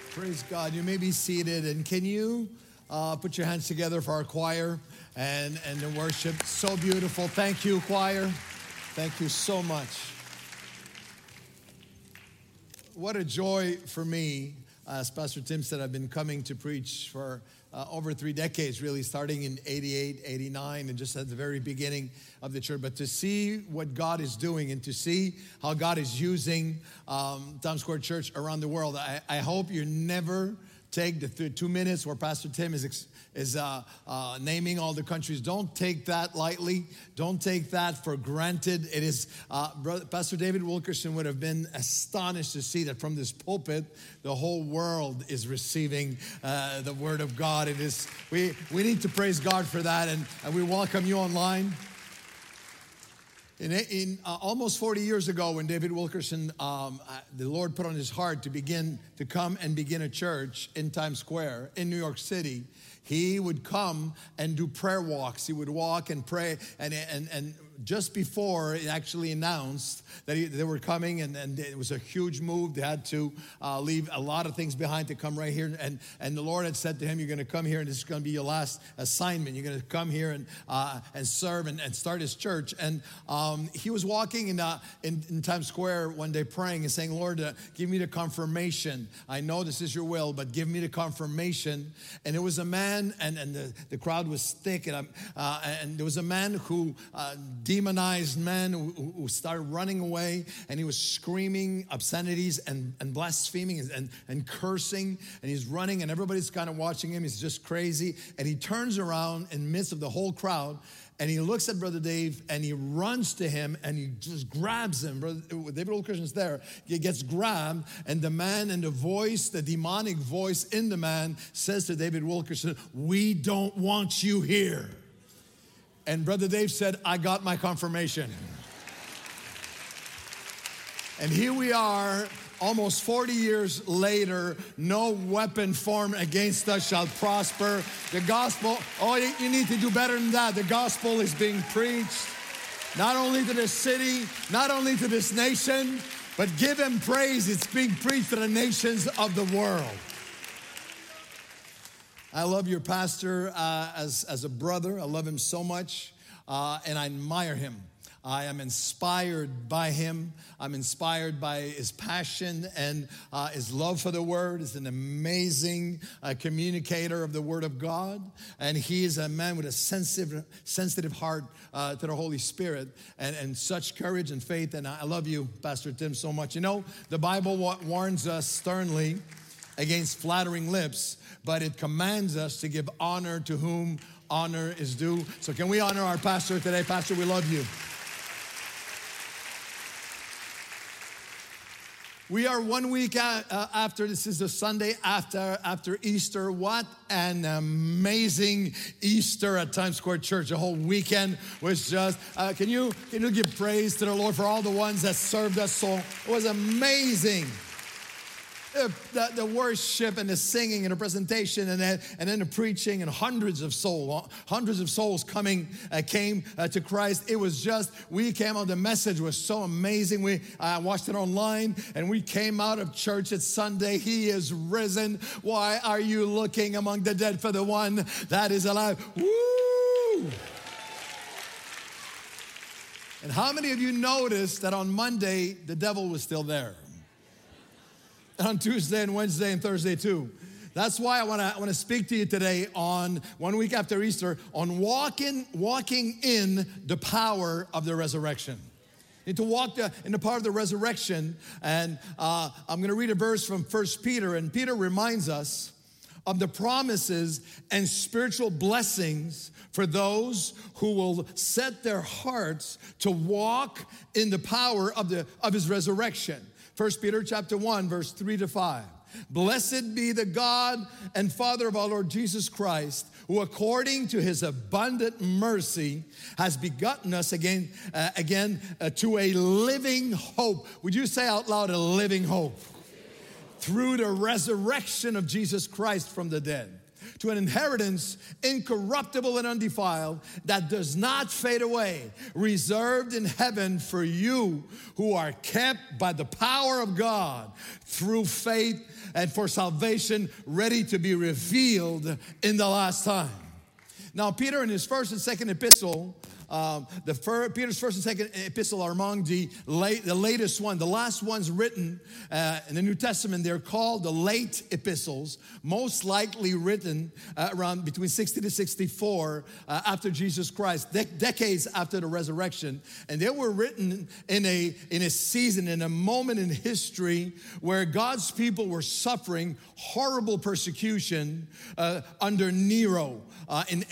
Praise God. You may be seated. And can you put your hands together for our choir and the worship? So beautiful. Thank you, choir. Thank you so much. What a joy for me. As Pastor Tim said, I've been coming to preach for over 3 decades, really, starting in 88, 89, and just at the very beginning of the church. But to see what God is doing and to see how God is using Times Square Church around the world, I hope you never take the 2 minutes where Pastor Tim is naming all the countries. Don't take that lightly. Don't take that for granted. It is, Pastor David Wilkerson would have been astonished to see that from this pulpit, the whole world is receiving the word of God. It is, we need to praise God for that, and we welcome you online. In almost 40 years ago, when David Wilkerson, the Lord put on his heart to come and begin a church in Times Square in New York City, he would come and do prayer walks. He would walk and pray, and just before it actually announced that they were coming, and it was a huge move. They had to leave a lot of things behind to come right here. And the Lord had said to him, "You're going to come here, and this is going to be your last assignment. You're going to come here and serve and start his church." And he was walking in Times Square one day praying and saying, "Lord, give me the confirmation. I know this is your will, but give me the confirmation." And it was a man, and the crowd was thick, and there was a man who demonized man who started running away, and he was screaming obscenities and blaspheming and cursing, and he's running, and everybody's kind of watching him. He's just crazy, and he turns around in the midst of the whole crowd, and he looks at Brother Dave, and he runs to him, and he just grabs him. Brother David Wilkerson's there. He gets grabbed, and the man and the voice, the demonic voice in the man says to David Wilkerson, "We don't want you here." And Brother Dave said, "I got my confirmation." And here we are, almost 40 years later, no weapon formed against us shall prosper. The gospel, you need to do better than that. The gospel is being preached, not only to this city, not only to this nation, but give him praise. It's being preached to the nations of the world. I love your pastor as a brother. I love him so much, and I admire him. I am inspired by him. I'm inspired by his passion and his love for the word. He's an amazing communicator of the word of God, and he is a man with a sensitive heart to the Holy Spirit and such courage and faith. And I love you, Pastor Tim, so much. You know, the Bible warns us sternly against flattering lips, but it commands us to give honor to whom honor is due. So can we honor our pastor today? Pastor, we love you. We are 1 week after, this is the Sunday after Easter. What an amazing Easter at Times Square Church. The whole weekend was just, can you give praise to the Lord for all the ones that served us so? It was amazing. The worship and the singing and the presentation and then the preaching, and hundreds of souls came to Christ. It was just, we came out, the message was so amazing. We watched it online, and we came out of church at Sunday. He is risen. Why are you looking among the dead for the one that is alive? Woo! And how many of you noticed that on Monday, the devil was still there? On Tuesday and Wednesday and Thursday too. That's why I want to speak to you today on 1 week after Easter on walking in the power of the resurrection. You need to walk in the power of the resurrection, and I'm going to read a verse from 1 Peter, and Peter reminds us of the promises and spiritual blessings for those who will set their hearts to walk in the power of his resurrection. 1 Peter chapter 1, verse 3-5. Blessed be the God and Father of our Lord Jesus Christ, who according to his abundant mercy has begotten us again to a living hope. Would you say out loud, a living hope? Through the resurrection of Jesus Christ from the dead, to an inheritance incorruptible and undefiled, that does not fade away, reserved in heaven for you who are kept by the power of God through faith and for salvation, ready to be revealed in the last time. Now, Peter in his first and second epistle, Peter's first and second epistle are among the latest one. The last ones written in the New Testament, they're called the late epistles, most likely written around between 60 to 64 after Jesus Christ, decades after the resurrection. And they were written in a season, in a moment in history where God's people were suffering horrible persecution under Nero. In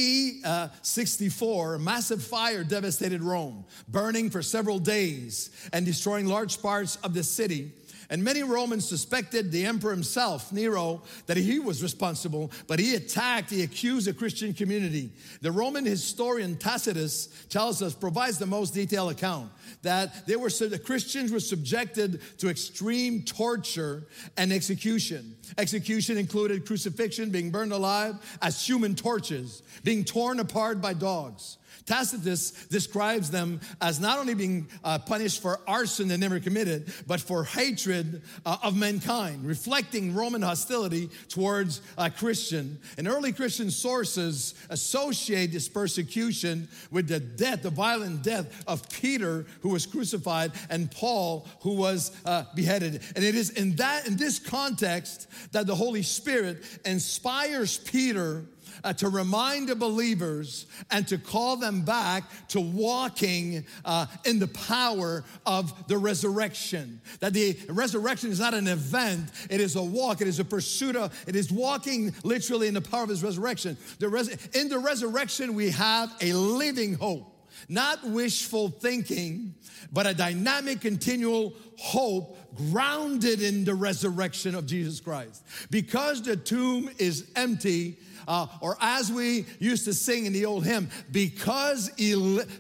AD 64, a massive fire devastated Rome, burning for several days and destroying large parts of the city. And many Romans suspected the emperor himself, Nero, that he was responsible, but he accused the Christian community. The Roman historian Tacitus tells us, provides the most detailed account, that the Christians were subjected to extreme torture and execution. Execution included crucifixion, being burned alive as human torches, being torn apart by dogs. Tacitus describes them as not only being punished for arson they never committed, but for hatred of mankind, reflecting Roman hostility towards Christian. And early Christian sources associate this persecution with the violent death of Peter, who was crucified, and Paul, who was beheaded. And it is in this context that the Holy Spirit inspires Peter to remind the believers and to call them back to walking in the power of the resurrection. That the resurrection is not an event, it is a walk, it is a pursuit it is walking literally in the power of his resurrection. In the resurrection, we have a living hope. Not wishful thinking, but a dynamic, continual hope grounded in the resurrection of Jesus Christ. Because the tomb is empty, or as we used to sing in the old hymn, because he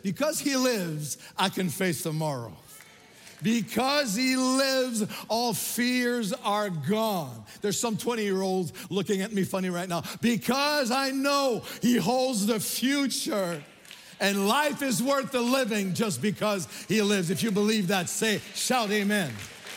lives, I can face tomorrow. Because he lives, all fears are gone. There's some 20-year-olds looking at me funny right now. Because I know he holds the future. And life is worth the living just because he lives. If you believe that, shout amen.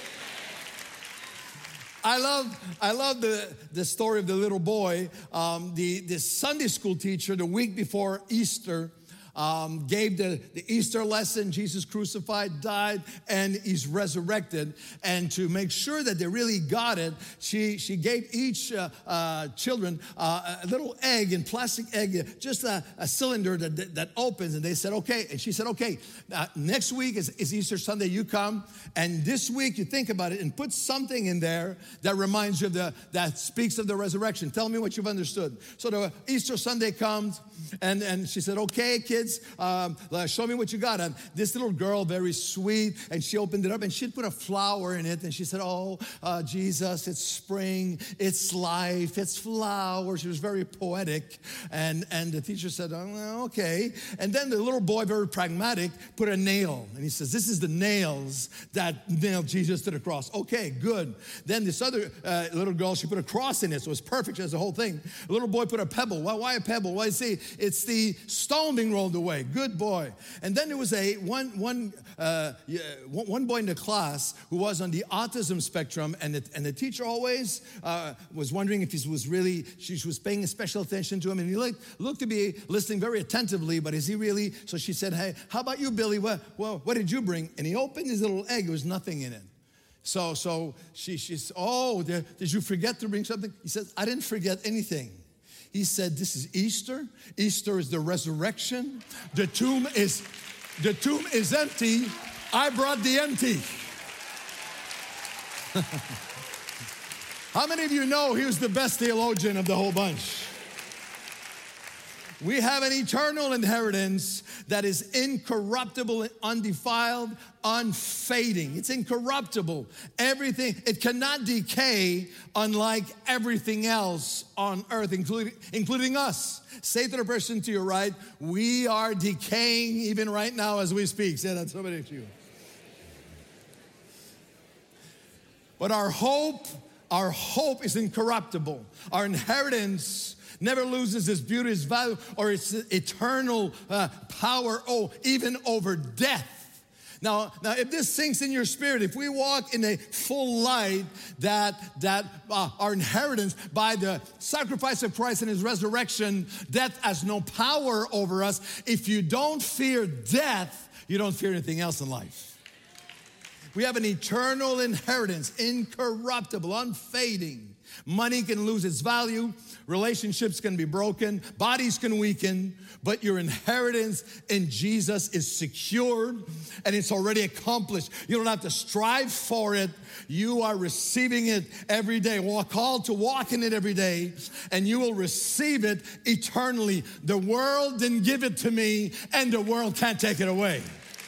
I love the story of the little boy. The Sunday school teacher, the week before Easter, gave the Easter lesson. Jesus crucified, died, and he's resurrected. And to make sure that they really got it, she gave each children a little egg, in plastic egg, just a cylinder that opens. And they said, okay. And she said, okay, next week is Easter Sunday. You come, and this week you think about it and put something in there that reminds you of that speaks of the resurrection. Tell me what you've understood. So the Easter Sunday comes, and she said, okay, kids, show me what you got. And this little girl, very sweet, and she opened it up and she'd put a flower in it, and she said, oh, Jesus, it's spring, it's life, it's flowers. She was very poetic, and the teacher said, oh, okay. And then the little boy, very pragmatic, put a nail, and he says, this is the nails that nailed Jesus to the cross. Okay, good. Then this other little girl, she put a cross in it, so it was perfect as the whole thing. The little boy put a pebble. Why a pebble? Well, you see, it's the stone being rolled away. Good boy. And then there was one boy in the class who was on the autism spectrum, and the teacher always was wondering if she was paying special attention to him, and he looked to be listening very attentively, but is he really? So she said, hey, how about you, Billy? What did you bring? And he opened his little egg. There was nothing in it. So she said, oh, did you forget to bring something? He said, I didn't forget anything. He said, this is Easter. Easter is the resurrection. The tomb is empty. I brought the empty. How many of you know he was the best theologian of the whole bunch? We have an eternal inheritance that is incorruptible, undefiled, unfading. It's incorruptible. Everything, it cannot decay, unlike everything else on earth, including us. Say to the person to your right, we are decaying even right now as we speak. Say that to somebody to you. But our hope is incorruptible. Our inheritance never loses its beauty, its value, or its eternal power, even over death. Now, if this sinks in your spirit, if we walk in a full light that our inheritance by the sacrifice of Christ and His resurrection, death has no power over us. If you don't fear death, you don't fear anything else in life. We have an eternal inheritance, incorruptible, unfading. Money can lose its value, relationships can be broken, bodies can weaken, but your inheritance in Jesus is secured and it's already accomplished. You don't have to strive for it. You are receiving it every day. We're called to walk in it every day, and you will receive it eternally. The world didn't give it to me, and the world can't take it away.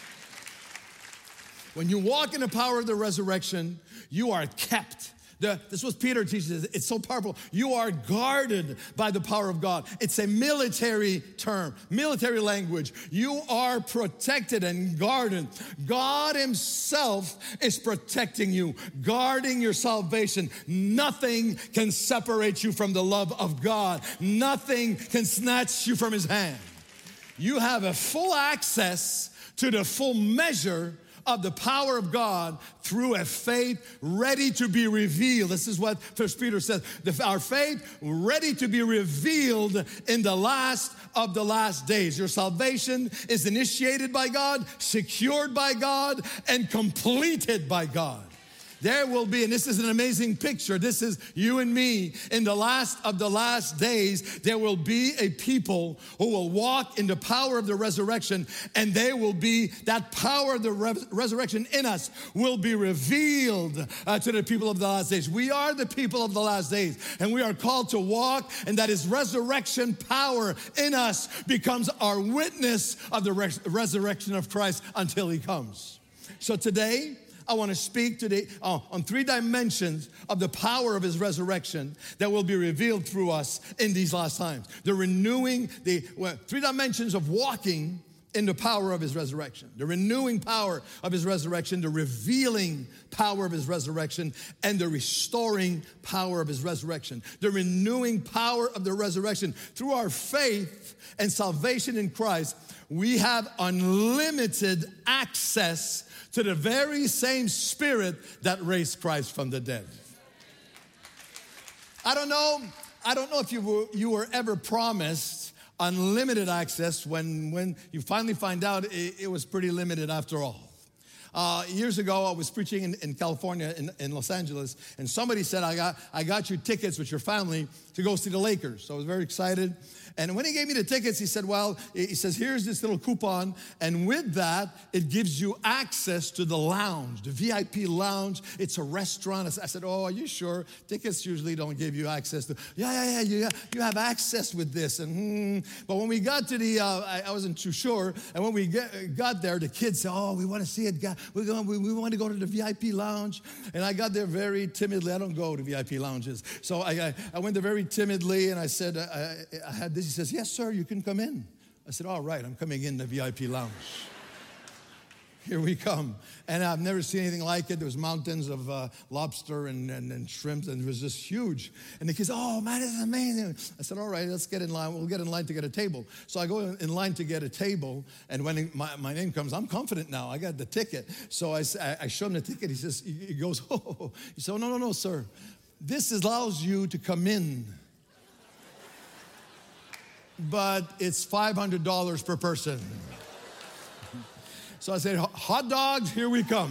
When you walk in the power of the resurrection, you are kept. This is what Peter teaches. It's so powerful. You are guarded by the power of God. It's a military term, military language. You are protected and guarded. God Himself is protecting you, guarding your salvation. Nothing can separate you from the love of God. Nothing can snatch you from His hand. You have a full access to the full measure of the power of God through a faith ready to be revealed. This is what 1 Peter says. Our faith ready to be revealed in the last of the last days. Your salvation is initiated by God, secured by God, and completed by God. There will be, and this is an amazing picture, this is you and me, in the last of the last days, there will be a people who will walk in the power of the resurrection, and they will be, that power of the resurrection in us will be revealed to the people of the last days. We are the people of the last days, and we are called to walk, and that His resurrection power in us becomes our witness of the resurrection of Christ until He comes. So today, I want to speak today on 3 dimensions of the power of His resurrection that will be revealed through us in these last times. The renewing, 3 dimensions of walking in the power of His resurrection. The renewing power of His resurrection, the revealing power of His resurrection, and the restoring power of His resurrection. The renewing power of the resurrection. Through our faith and salvation in Christ, we have unlimited access to the very same Spirit that raised Christ from the dead. I don't know if you were ever promised unlimited access when you finally find out it was pretty limited after all. Years ago, I was preaching in California, in Los Angeles, and somebody said, I got you tickets with your family to go see the Lakers. So I was very excited. And when he gave me the tickets, he said, here's this little coupon, and with that, it gives you access to the lounge, the VIP lounge. It's a restaurant. I said, oh, are you sure? Tickets usually don't give you access to, yeah, you have access with this. And But when we got to I wasn't too sure, and when we got there, the kids said, oh, we want to see it. We want to go to the VIP lounge. And I got there very timidly. I don't go to VIP lounges. So I went there very timidly, and I said, I had this. He says, yes, sir, you can come in. I said, all right, I'm coming in the VIP lounge. Here we come. And I've never seen anything like it. There was mountains of lobster and shrimp, and it was just huge. And the kids, oh, man, this is amazing. I said, all right, let's get in line. We'll get in line to get a table. So I go in line to get a table, and when my name comes, I'm confident now. I got the ticket. So I show him the ticket. He goes, oh. He said, oh, no, sir. This allows you to come in, but it's $500 per person. So I said, hot dogs, here we come.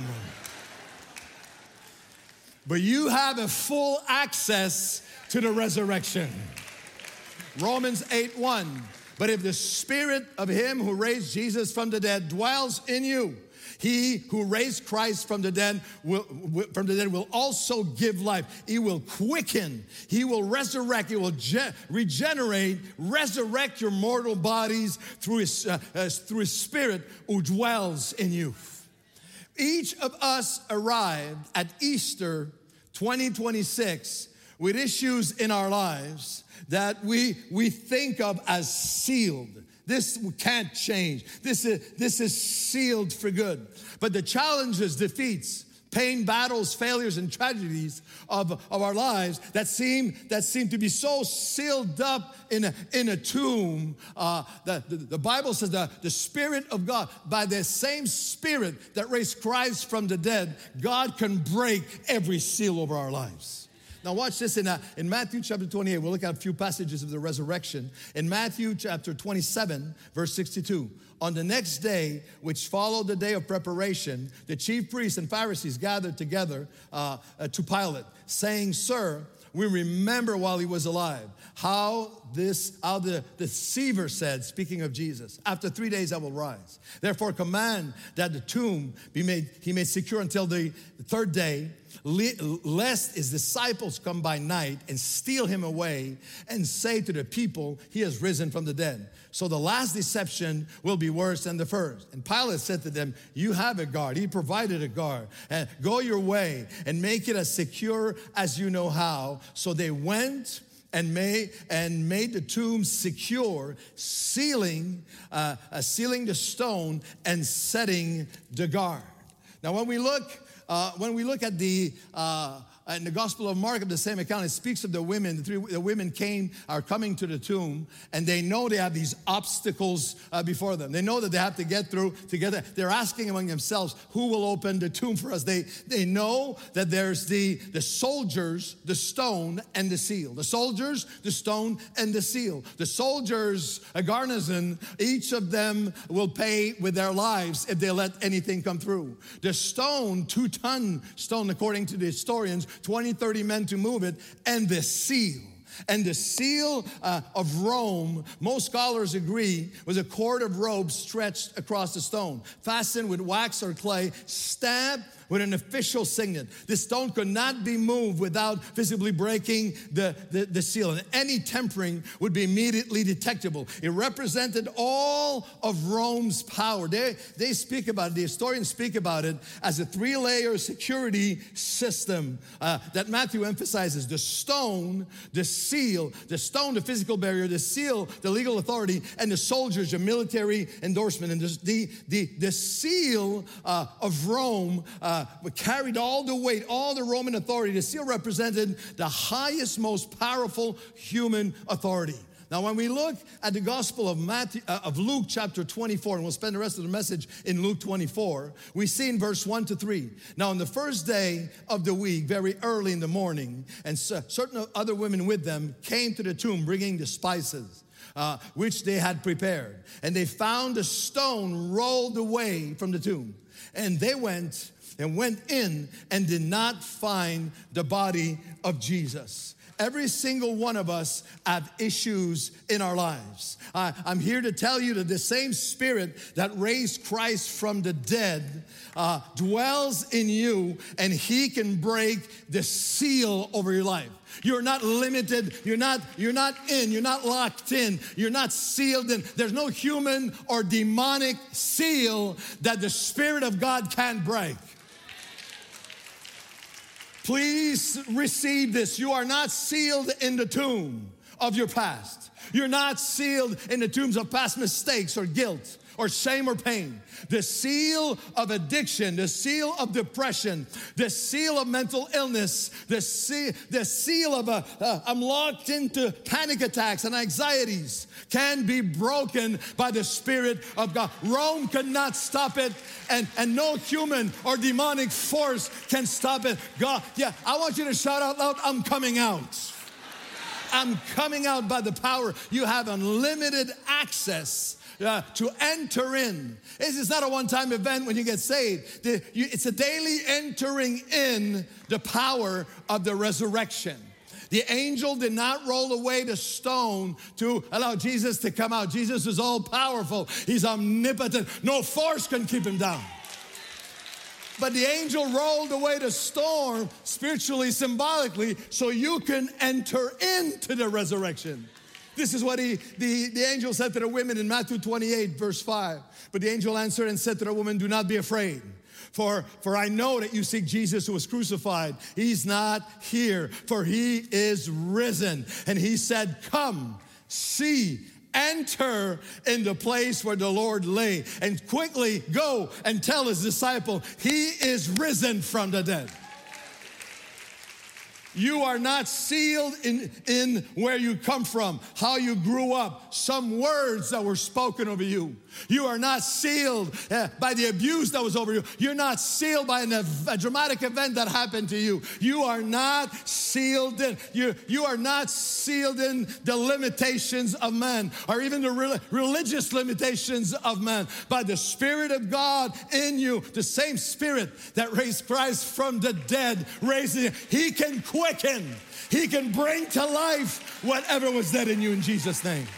But you have a full access to the resurrection. Romans 8:1. But if the Spirit of Him who raised Jesus from the dead dwells in you, He who raised Christ from the dead will also give life. He will quicken. He will resurrect. He will regenerate, resurrect your mortal bodies through His Spirit who dwells in you. Each of us arrived at Easter 2026 with issues in our lives that we think of as sealed. This can't change. This is sealed for good. But the challenges, defeats, pain, battles, failures, and tragedies of our lives that seem to be so sealed up in a tomb. The Bible says that the Spirit of God, by the same Spirit that raised Christ from the dead, God can break every seal over our lives. Now watch this in Matthew chapter 28. We'll look at a few passages of the resurrection. In Matthew chapter 27, verse 62. On the next day, which followed the day of preparation, the chief priests and Pharisees gathered together to Pilate, saying, Sir, we remember while he was alive how the deceiver said, speaking of Jesus, after 3 days I will rise. Therefore command that the tomb be made secure until the third day, lest his disciples come by night and steal him away and say to the people, he has risen from the dead. So the last deception will be worse than the first. And Pilate said to them, you have a guard. He provided a guard. And go your way and make it as secure as you know how. So they went and made the tomb secure, sealing the stone and setting the guard. Now when we look at in the Gospel of Mark, of the same account, it speaks of the women. The women are coming to the tomb, and they know they have these obstacles before them. They know that they have to get through together. They're asking among themselves, who will open the tomb for us? They know that there's the soldiers, the stone, and the seal. The soldiers, the stone, and the seal. The soldiers, a garrison, each of them will pay with their lives if they let anything come through. The stone, 2-ton stone, according to the historians, 20, 30 men to move it, and the seal. And the seal of Rome, most scholars agree, was a cord of rope stretched across the stone, fastened with wax or clay, stamped with an official signet. This stone could not be moved without visibly breaking the seal, and any tempering would be immediately detectable. It represented all of Rome's power. They speak about it, the historians speak about it as a 3-layer security system that Matthew emphasizes. The stone, the seal, the stone, the physical barrier, the seal, the legal authority, and the soldiers, the military endorsement. And the seal of Rome carried all the weight, all the Roman authority. The seal represented the highest, most powerful human authority. Now, when we look at the Gospel of Luke chapter 24, and we'll spend the rest of the message in Luke 24, we see in verse 1 to 3. Now, on the first day of the week, very early in the morning, and certain other women with them came to the tomb bringing the spices, which they had prepared. And they found the stone rolled away from the tomb. And they went in and did not find the body of Jesus. Every single one of us have issues in our lives. I'm here to tell you that the same Spirit that raised Christ from the dead dwells in you, and He can break the seal over your life. You're not limited. You're not locked in. You're not sealed in. There's no human or demonic seal that the Spirit of God can't break. Please receive this. You are not sealed in the tomb of your past. You're not sealed in the tombs of past mistakes or guilt or shame or pain. The seal of addiction, the seal of depression, the seal of mental illness, the seal of I'm locked into panic attacks and anxieties can be broken by the Spirit of God. Rome could not stop it, and no human or demonic force can stop it. God, I want you to shout out loud, I'm coming out. I'm coming out by the power. You have unlimited access to enter in. This is not a one-time event when you get saved. It's a daily entering in the power of the resurrection. The angel did not roll away the stone to allow Jesus to come out. Jesus is all powerful. He's omnipotent. No force can keep him down. But the angel rolled away the storm spiritually, symbolically, so you can enter into the resurrection. This is what the angel said to the women in Matthew 28, verse 5. But the angel answered and said to the woman, do not be afraid. For I know that you seek Jesus who was crucified. He's not here, for he is risen. And he said, come, see, enter in the place where the Lord lay and quickly go and tell his disciple, he is risen from the dead. You are not sealed in where you come from, how you grew up, some words that were spoken over you. You are not sealed by the abuse that was over you. You're not sealed by a dramatic event that happened to you. You are not sealed in. You are not sealed in the limitations of man or even the religious limitations of man. By the Spirit of God in you, the same Spirit that raised Christ from the dead, raising, he can quicken. He can bring to life whatever was dead in you in Jesus' name.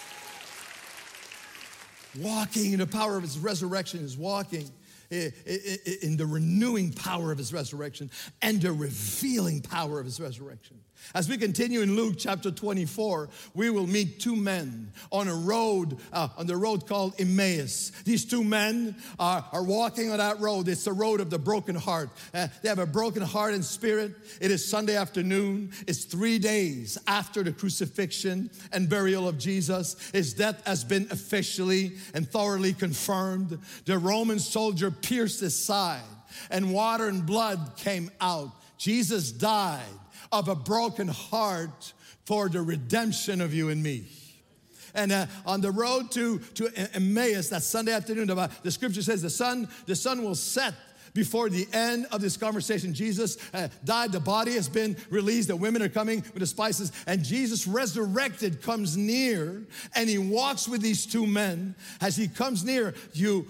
Walking in the power of his resurrection is walking in the renewing power of his resurrection and the revealing power of his resurrection. As we continue in Luke chapter 24, we will meet two men on a road, on the road called Emmaus. These two men are walking on that road. It's the road of the broken heart. They have a broken heart and spirit. It is Sunday afternoon. It's 3 days after the crucifixion and burial of Jesus. His death has been officially and thoroughly confirmed. The Roman soldier pierced his side and water and blood came out. Jesus died of a broken heart for the redemption of you and me. And on the road to Emmaus, that Sunday afternoon, the scripture says the sun will set before the end of this conversation. Jesus died, the body has been released, the women are coming with the spices, and Jesus resurrected comes near, and he walks with these two men. As he comes near, he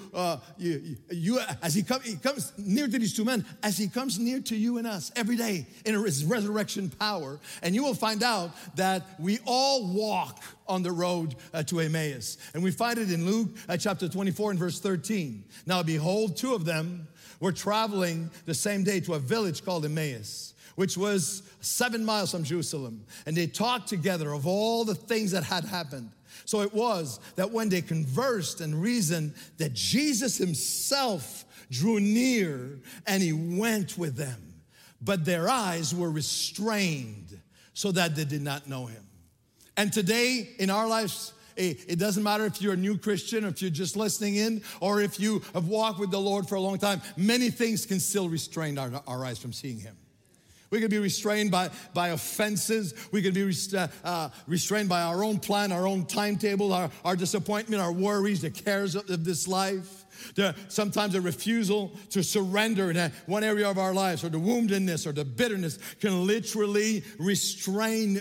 comes near to these two men, as he comes near to you and us every day in his resurrection power, and you will find out that we all walk on the road to Emmaus. And we find it in Luke chapter 24 and verse 13. Now behold, two of them were traveling the same day to a village called Emmaus, which was 7 miles from Jerusalem. And they talked together of all the things that had happened. So it was that when they conversed and reasoned, that Jesus himself drew near and he went with them. But their eyes were restrained so that they did not know him. And today in our lives, it doesn't matter if you're a new Christian, or if you're just listening in, or if you have walked with the Lord for a long time, many things can still restrain our eyes from seeing him. We can be restrained by offenses. We can be restrained by our own plan, our own timetable, our disappointment, our worries, the cares of this life. Sometimes a refusal to surrender in one area of our lives, or the woundedness or the bitterness can literally restrain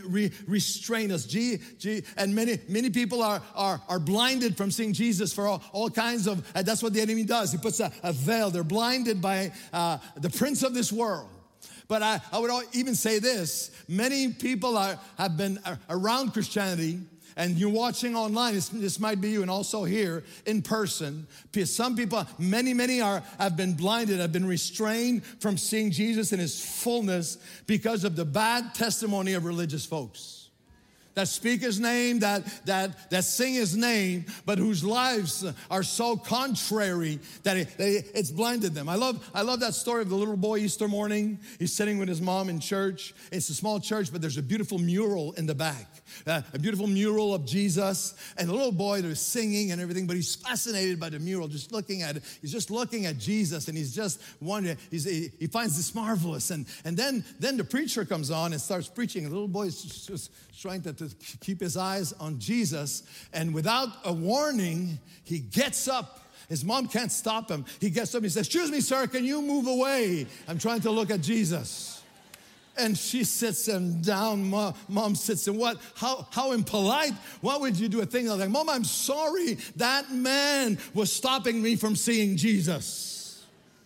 us. And many people are blinded from seeing Jesus for all kinds of, that's what the enemy does. He puts a veil. They're blinded by the prince of this world. But I would even say this, many people have been around Christianity, and you're watching online, this might be you, and also here in person. Some people, many have been blinded, have been restrained from seeing Jesus in his fullness because of the bad testimony of religious folks that speak his name, that sing his name, but whose lives are so contrary that it's blinded them. I love that story of the little boy Easter morning. He's sitting with his mom in church. It's a small church, but there's a beautiful mural in the back, a beautiful mural of Jesus, and the little boy, they're singing and everything, but he's fascinated by the mural, just looking at it. He's just looking at Jesus, and he's just wondering, he finds this marvelous, and then the preacher comes on and starts preaching, and the little boy is just trying to keep his eyes on Jesus, and without a warning, he gets up. His mom can't stop him. He gets up, he says, "Excuse me, sir, can you move away? I'm trying to look at Jesus." And she sits him down. Mom sits him. How impolite. Why would you do a thing like that? Mom, I'm sorry. That man was stopping me from seeing Jesus.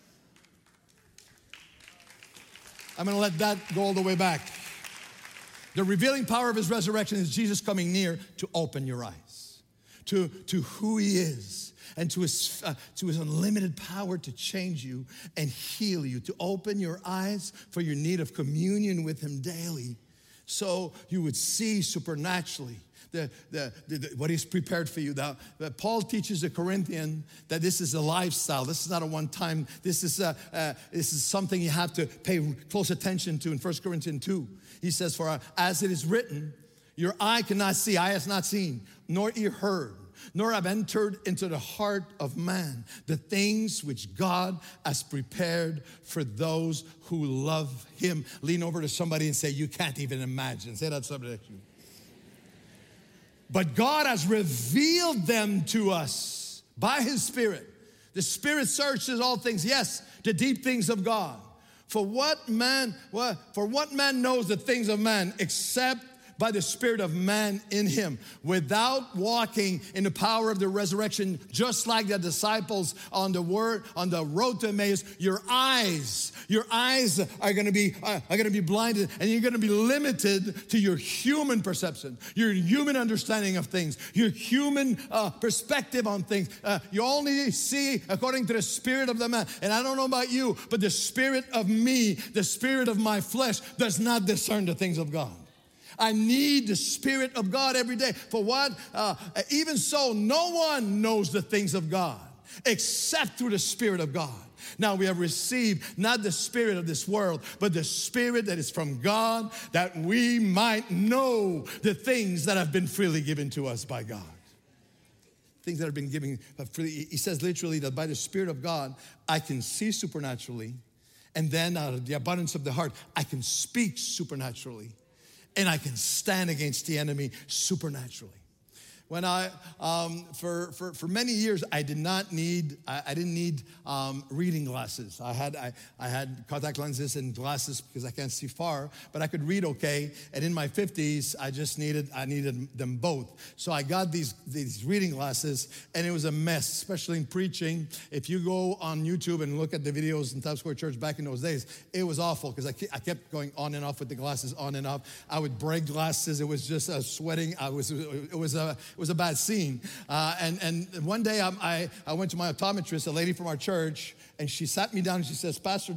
I'm going to let that go all the way back. The revealing power of his resurrection is Jesus coming near to open your eyes to who he is, and to his unlimited power to change you and heal you, to open your eyes for your need of communion with him daily, so you would see supernaturally what he's prepared for you. Paul teaches the Corinthian that this is a lifestyle. This is not a one-time. This is something you have to pay close attention to in 1 Corinthians 2. He says, "For as it is written, Your eye cannot see, eye has not seen, nor ear heard, nor have entered into the heart of man the things which God has prepared for those who love him. Lean over to somebody and say, you can't even imagine. Say that to somebody next to you. But God has revealed them to us by his Spirit. The Spirit searches all things, yes, the deep things of God. For what man knows the things of man except by the Spirit of man in him, without walking in the power of the resurrection, just like the disciples on the road to Emmaus. Your eyes are going to be blinded, and you're going to be limited to your human perception, your human understanding of things, your human perspective on things. You only see according to the spirit of the man. And I don't know about you, but the spirit of me, the spirit of my flesh, does not discern the things of God. I need the Spirit of God every day. For what? Even so, no one knows the things of God except through the Spirit of God. Now we have received not the spirit of this world, but the Spirit that is from God, that we might know the things that have been freely given to us by God. Things that have been given freely. He says literally that by the Spirit of God, I can see supernaturally, and then out of the abundance of the heart, I can speak supernaturally. And I can stand against the enemy supernaturally. When for many years, I didn't need reading glasses. I had contact lenses and glasses because I can't see far, but I could read okay. And in my 50s, I needed them both. So I got these reading glasses, and it was a mess, especially in preaching. If you go on YouTube and look at the videos in Times Square Church back in those days, it was awful because I kept going on and off with the glasses, on and off. I would break glasses. It was just sweating. It was a bad scene. And one day I went to my optometrist, a lady from our church, and she sat me down and she says, Pastor,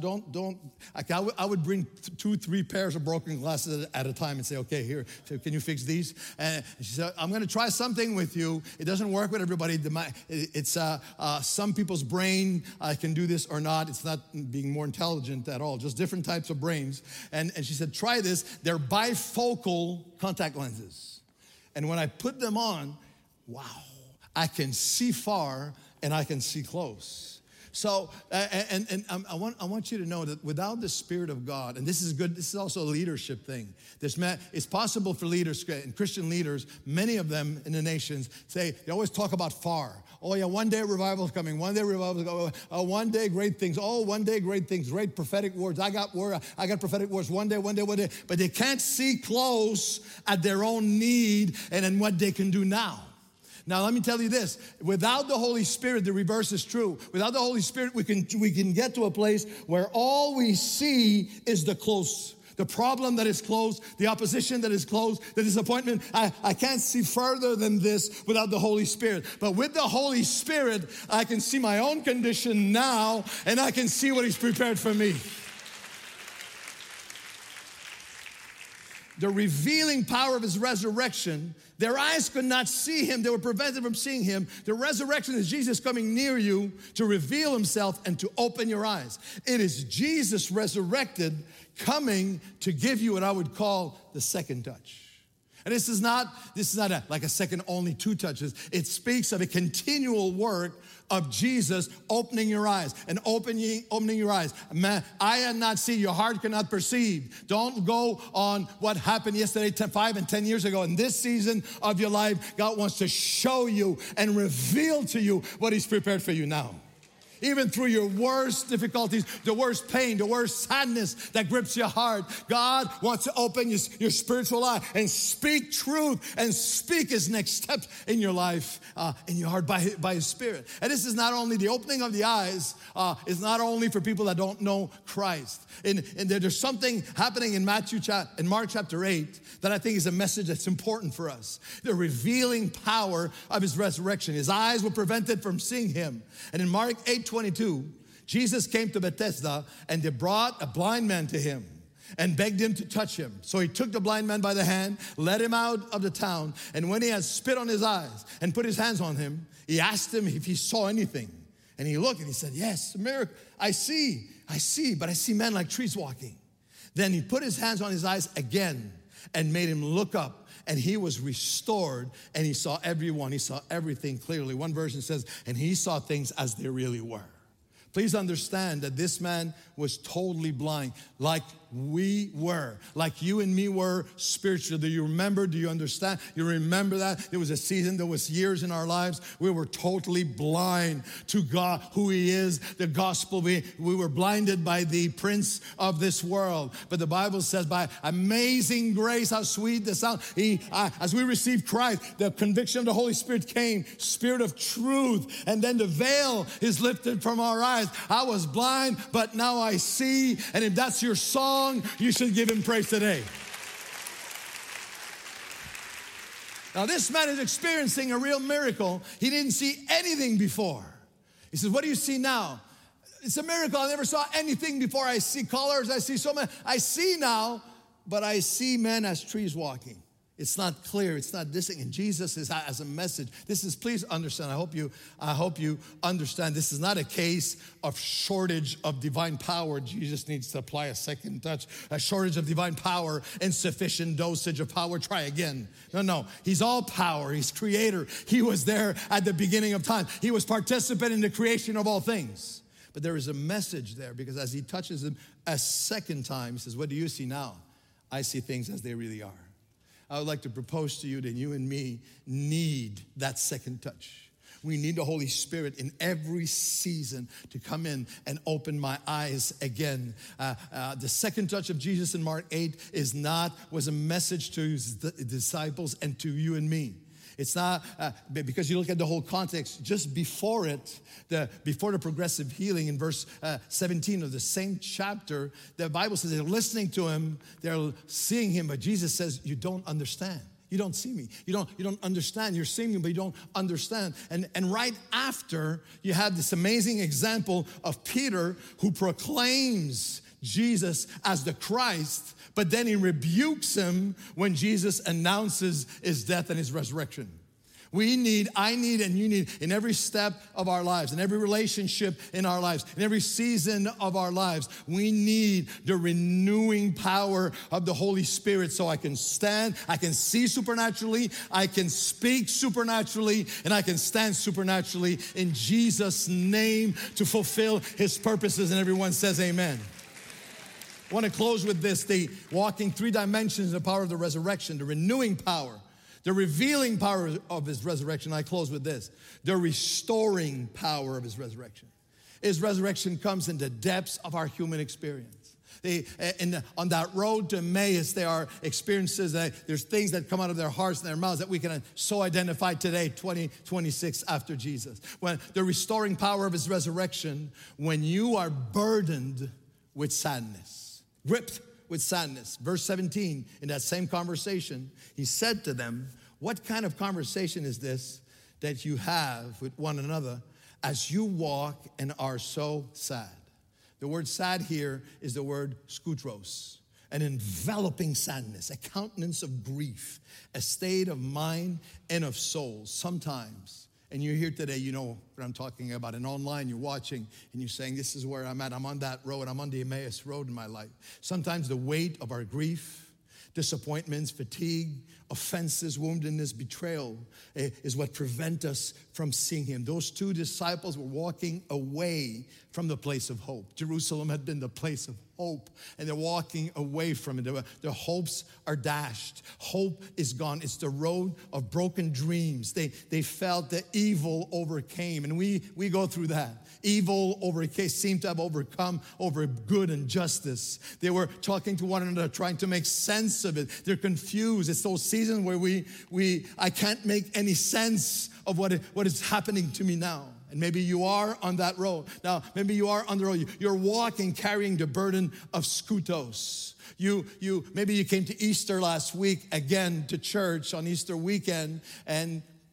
I would bring 2-3 pairs of broken glasses at a time and say, okay, here, can you fix these? And she said, I'm going to try something with you. It doesn't work with everybody. It's some people's brain can do this or not. It's not being more intelligent at all, just different types of brains. And she said, try this. They're bifocal contact lenses. And when I put them on, wow, I can see far and I can see close. So, and I want you to know that without the Spirit of God, and this is good, this is also a leadership thing. It's possible for leaders, and Christian leaders, many of them in the nations, they always talk about far. Oh yeah, one day revival is coming. One day revival is coming. One day great things. Oh, one day great things. Great prophetic words. I got prophetic words. One day. But they can't see close at their own need and in what they can do now. Now, let me tell you this. Without the Holy Spirit, the reverse is true. Without the Holy Spirit, we can get to a place where all we see is the close. The problem that is close, the opposition that is close, the disappointment. I can't see further than this without the Holy Spirit. But with the Holy Spirit, I can see my own condition now, and I can see what He's prepared for me. The revealing power of His resurrection, their eyes could not see Him. They were prevented from seeing Him. The resurrection is Jesus coming near you to reveal Himself and to open your eyes. It is Jesus resurrected coming to give you what I would call the second touch. And this is not like a second, only 2 touches. It speaks of a continual work of Jesus opening your eyes and opening your eyes. Man, eye cannot see, your heart cannot perceive. Don't go on what happened yesterday, 5 and 10 years ago. In this season of your life, God wants to show you and reveal to you what He's prepared for you now. Even through your worst difficulties, the worst pain, the worst sadness that grips your heart, God wants to open your spiritual eye and speak truth and speak His next steps in your life, in your heart by His Spirit. And this is not only the opening of the eyes, it's not only for people that don't know Christ. And there's something happening in Mark chapter 8 that I think is a message that's important for us. The revealing power of His resurrection. His eyes were prevented from seeing Him. And in Mark 8:22, Jesus came to Bethesda and they brought a blind man to Him and begged Him to touch him. So He took the blind man by the hand, led him out of the town, and when He had spit on his eyes and put His hands on him, He asked him if he saw anything. And he looked and he said, yes, miracle. I see, but I see men like trees walking. Then He put His hands on his eyes again. and made him look up. And he was restored, and he saw everyone. He saw everything clearly. One version says, and he saw things as they really were. Please understand that this man was totally blind, like we were, like you and me were spiritually. Do you remember? Do you understand? You remember that? There was a season, there was years in our lives, we were totally blind to God, who he is, the gospel. We were blinded by the prince of this world. But the Bible says, by amazing grace, how sweet the sound. As we received Christ, the conviction of the Holy Spirit came, Spirit of truth, and then the veil is lifted from our eyes. I was blind, but now I see. And if that's your song, you should give him praise today. Now, this man is experiencing a real miracle. He didn't see anything before. He says, what do you see now? It's a miracle. I never saw anything before. I see colors. I see so many. I see now, but I see men as trees walking. It's not clear. It's not distinct. And Jesus is as a message. This is, please understand. I hope you understand. This is not a case of shortage of divine power. Jesus needs to apply a second touch. A shortage of divine power, insufficient dosage of power. Try again. No. He's all power. He's creator. He was there at the beginning of time. He was participating in the creation of all things. But there is a message there, because as he touches him a second time, he says, what do you see now? I see things as they really are. I would like to propose to you that you and me need that second touch. We need the Holy Spirit in every season to come in and open my eyes again. The second touch of Jesus in Mark 8 was a message to his disciples and to you and me. It's not, because you look at the whole context, just before it, before the progressive healing in verse 17 of the same chapter, the Bible says they're listening to him, they're seeing him, but Jesus says, you don't understand. You don't see me. You don't understand. You're seeing me, but you don't understand. And right after, you have this amazing example of Peter, who proclaims Jesus as the Christ, but then he rebukes him when Jesus announces his death and his resurrection. I need, and you need, in every step of our lives, in every relationship in our lives, in every season of our lives, we need the renewing power of the Holy Spirit, so I can stand, I can see supernaturally, I can speak supernaturally, and I can stand supernaturally in Jesus' name to fulfill his purposes. And everyone says amen. I want to close with this, the walking three dimensions of the power of the resurrection, the renewing power, the revealing power of his resurrection. I close with this, the restoring power of his resurrection. His resurrection comes in the depths of our human experience. On that road to Emmaus, there are experiences, there's things that come out of their hearts and their mouths that we can so identify today, 2026 after Jesus. When the restoring power of his resurrection, when you are burdened with sadness, gripped with sadness. Verse 17, in that same conversation, he said to them, what kind of conversation is this that you have with one another as you walk and are so sad? The word sad here is the word skutros, an enveloping sadness, a countenance of grief, a state of mind and of soul. Sometimes, and you're here today, you know what I'm talking about. And online, you're watching, and you're saying, this is where I'm at. I'm on that road. I'm on the Emmaus road in my life. Sometimes the weight of our grief, disappointments, fatigue, offenses, woundedness, betrayal is what prevent us from seeing him. Those two disciples were walking away from the place of hope. Jerusalem had been the place of hope, and they're walking away from it. Their hopes are dashed. Hope is gone. It's the road of broken dreams. They felt that evil overcame, and we go through that. Evil seemed to have overcome over good and justice. They were talking to one another, trying to make sense of it. They're confused. It's those seasons where I can't make any sense of what is happening to me now. And maybe you are on that road. Now, maybe you are on the road. You're walking, carrying the burden of skutos. Maybe you came to Easter last week again to church on Easter weekend, and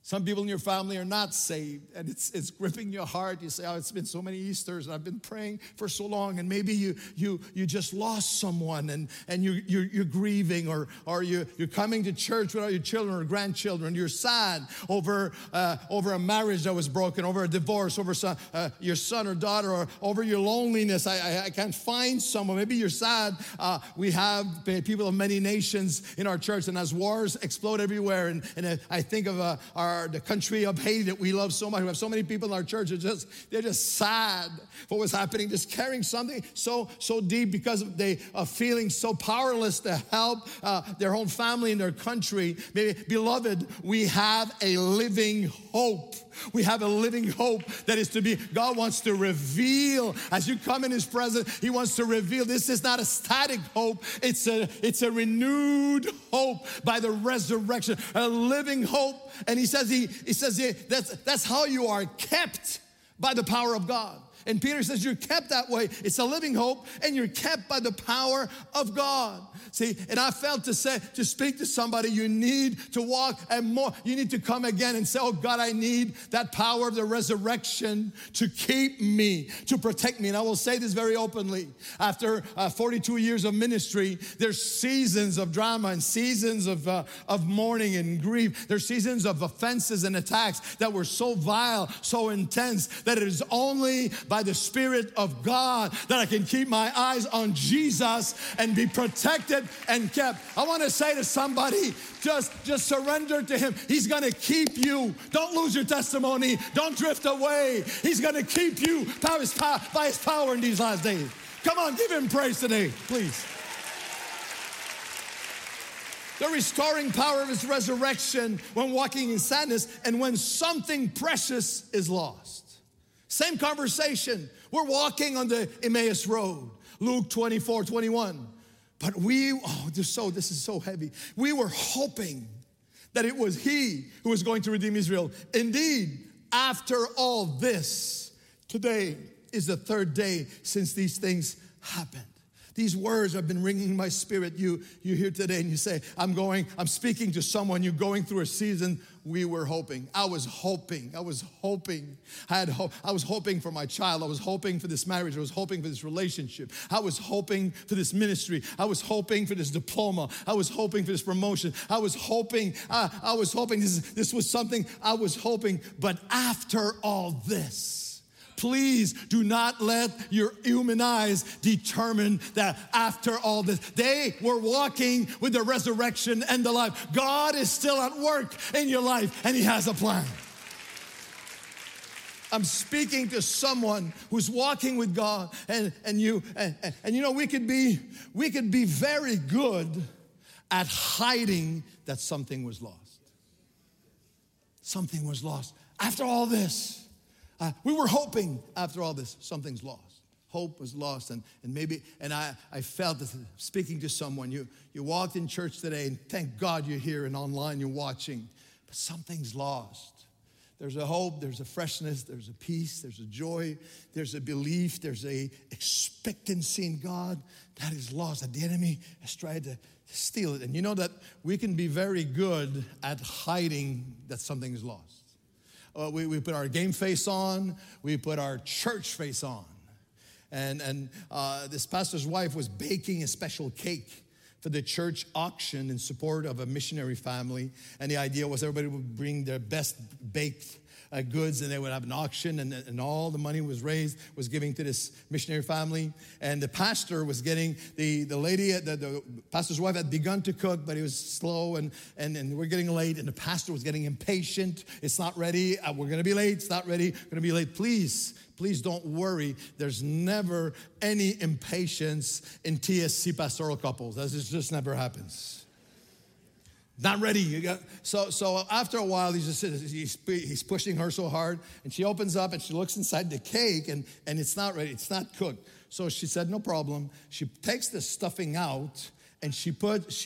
Some people in your family are not saved, and it's gripping your heart. You say, oh, it's been so many Easters, and I've been praying for so long, and maybe you just lost someone, and you're grieving, or you're coming to church without your children or grandchildren. You're sad over a marriage that was broken, over a divorce, over your son or daughter, or over your loneliness. I can't find someone. Maybe you're sad. We have people of many nations in our church, and as wars explode everywhere, and I think of the country of Haiti that we love so much. We have so many people in our church that they're just sad for what's happening, just carrying something so deep because they are feeling so powerless to help their own family and their country. Beloved, we have a living hope. We have a living hope that is to be, God wants to reveal, as you come in His presence, He wants to reveal. This is not a static hope. It's a renewed hope by the resurrection, a living hope. And He says that's how you are kept by the power of God. And Peter says you're kept that way. It's a living hope, and you're kept by the power of God. See, and I felt to speak to somebody, you need to walk and more. You need to come again and say, oh God, I need that power of the resurrection to keep me, to protect me. And I will say this very openly. After 42 years of ministry, there's seasons of drama and seasons of mourning and grief. There's seasons of offenses and attacks that were so vile, so intense, that it is only by the Spirit of God that I can keep my eyes on Jesus and be protected and kept. I want to say to somebody, just surrender to Him. He's going to keep you. Don't lose your testimony. Don't drift away. He's going to keep you by His power in these last days. Come on, give Him praise today, please. The restoring power of His resurrection when walking in sadness and when something precious is lost. Same conversation. We're walking on the Emmaus Road, Luke 24:21. But this is so heavy. We were hoping that it was He who was going to redeem Israel. Indeed, after all this, today is the third day since these things happened. These words have been ringing in my spirit. You here today and you say, I'm speaking to someone, you're going through a season. We were hoping. I was hoping. I was hoping for my child. I was hoping for this marriage. I was hoping for this relationship. I was hoping for this ministry. I was hoping for this diploma. I was hoping for this promotion. I was hoping this was something I was hoping. But after all this, please do not let your human eyes determine that after all this. They were walking with the resurrection and the life. God is still at work in your life, and He has a plan. I'm speaking to someone who's walking with God, and you know, we could be very good at hiding that something was lost. Something was lost. After all this, we were hoping. After all this, something's lost. Hope was lost, and I felt this, speaking to someone. You walked in church today, and thank God you're here and online you're watching, but something's lost. There's a hope, there's a freshness, there's a peace, there's a joy, there's a belief, there's a expectancy in God that is lost, that the enemy has tried to steal it. And you know that we can be very good at hiding that something is lost. We put our game face on, we put our church face on. And this pastor's wife was baking a special cake for the church auction in support of a missionary family. And the idea was everybody would bring their best baked goods, and they would have an auction, and all the money was raised, was giving to this missionary family. And the pastor was getting, the lady, the pastor's wife had begun to cook, but it was slow, and we're getting late, and the pastor was getting impatient. It's not ready. We're going to be late. It's not ready. We're going to be late. Please don't worry. There's never any impatience in TSC pastoral couples. That just never happens. Not ready. So after a while, he's pushing her so hard, and she opens up and she looks inside the cake, and it's not ready. It's not cooked. So she said, no problem. She takes the stuffing out, and she puts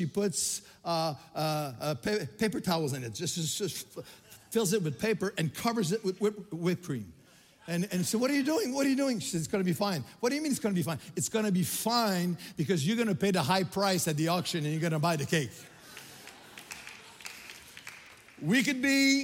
paper towels in it. Just fills it with paper and covers it with whipped cream. And so, what are you doing? What are you doing? She says, it's going to be fine. What do you mean it's going to be fine? It's going to be fine because you're going to pay the high price at the auction, and you're going to buy the cake. We could be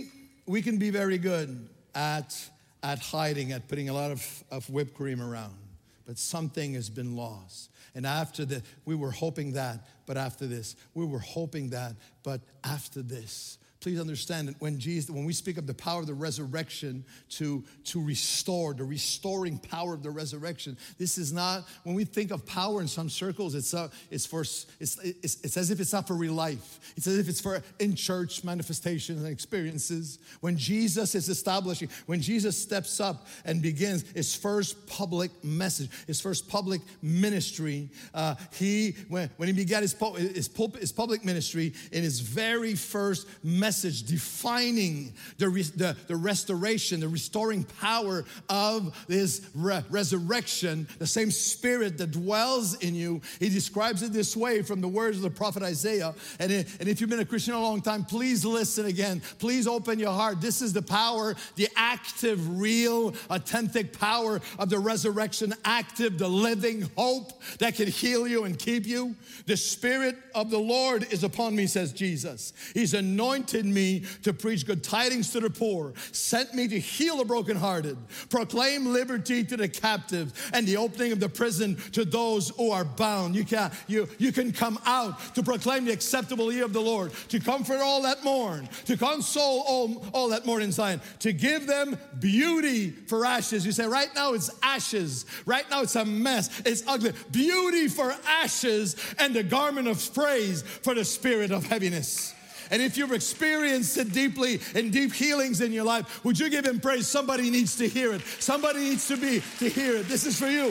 we can be very good at hiding, at putting a lot of whipped cream around, but something has been lost. And after that, we were hoping that, but after this. We were hoping that, but after this. Please understand that when we speak of the power of the resurrection to restore, the restoring power of the resurrection, this is not, when we think of power in some circles, it's as if it's not for real life. It's as if it's for in-church manifestations and experiences. When Jesus is establishing, when Jesus steps up and begins his first public message, his first public ministry, when he began his public ministry, in his very first message defining the restoration, the restoring power of this resurrection, the same Spirit that dwells in you. He describes it this way from the words of the prophet Isaiah. And if you've been a Christian a long time, please listen again. Please open your heart. This is the power, the active, real, authentic power of the resurrection, active, the living hope that can heal you and keep you. The Spirit of the Lord is upon me, says Jesus. He's anointed me to preach good tidings to the poor, sent me to heal the brokenhearted, proclaim liberty to the captive, and the opening of the prison to those who are bound. You can come out to proclaim the acceptable year of the Lord, to comfort all that mourn, to console all that mourn in Zion, to give them beauty for ashes. You say, right now it's ashes. Right now it's a mess. It's ugly. Beauty for ashes and the garment of praise for the spirit of heaviness. And if you've experienced it deeply in deep healings in your life, would you give him praise? Somebody needs to hear it. Somebody needs to hear it. This is for you.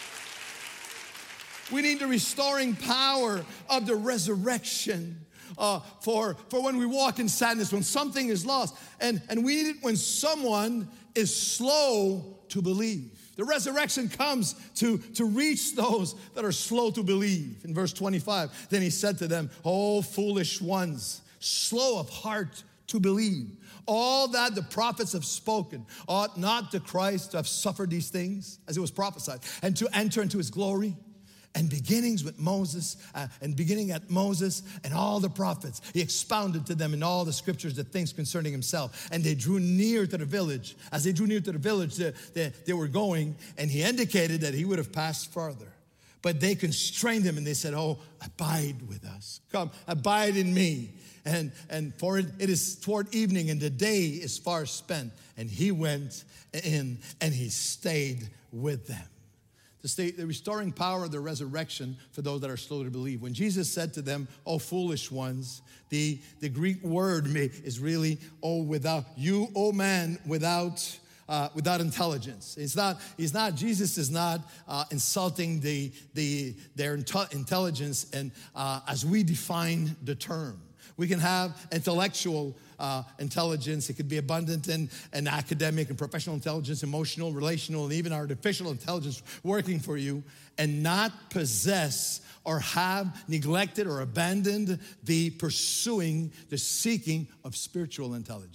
We need the restoring power of the resurrection for when we walk in sadness, when something is lost. And we need it when someone is slow to believe. The resurrection comes to reach those that are slow to believe. In verse 25, then he said to them, "O foolish ones, slow of heart to believe. All that the prophets have spoken, ought not the Christ to have suffered these things, as it was prophesied, and to enter into his glory?" And beginning at Moses and all the prophets, he expounded to them in all the scriptures the things concerning himself. And they drew near to the village. As they drew near to the village, they were going, and he indicated that he would have passed farther. But they constrained him, and they said, "Oh, abide with us. Come, abide in me." And for it is toward evening, and the day is far spent. And he went in, and he stayed with them. The restoring power of the resurrection for those that are slow to believe. When Jesus said to them, "O foolish ones," the Greek word is really, "O man without intelligence." Jesus is not insulting their intelligence and as we define the term. We can have intellectual intelligence. It could be abundant in academic and professional intelligence, emotional, relational, and even artificial intelligence working for you, and not possess or have neglected or abandoned the seeking of spiritual intelligence.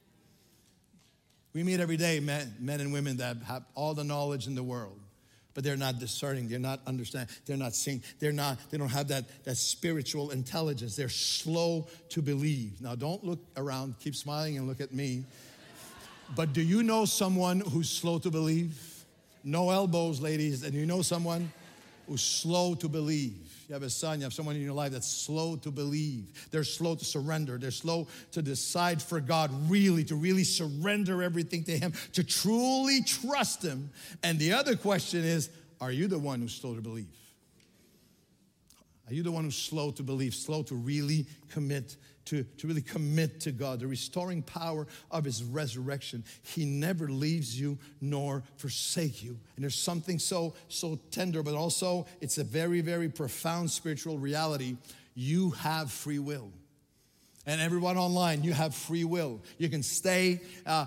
We meet every day men and women that have all the knowledge in the world, but they're not discerning, they're not understanding, they're not seeing, they don't have that spiritual intelligence. They're slow to believe. Now, don't look around, keep smiling and look at me. But do you know someone who's slow to believe? No elbows, ladies. And you know someone who's slow to believe? You have a son, you have someone in your life that's slow to believe. They're slow to surrender. They're slow to decide for God, to really surrender everything to him, to truly trust him. And the other question is, are you the one who's slow to believe? Are you the one who's slow to believe, slow to really commit to really commit to God, the restoring power of his resurrection? He never leaves you nor forsake you. And there's something so tender, but also it's a very, very profound spiritual reality. You have free will. And everyone online, you have free will. You can stay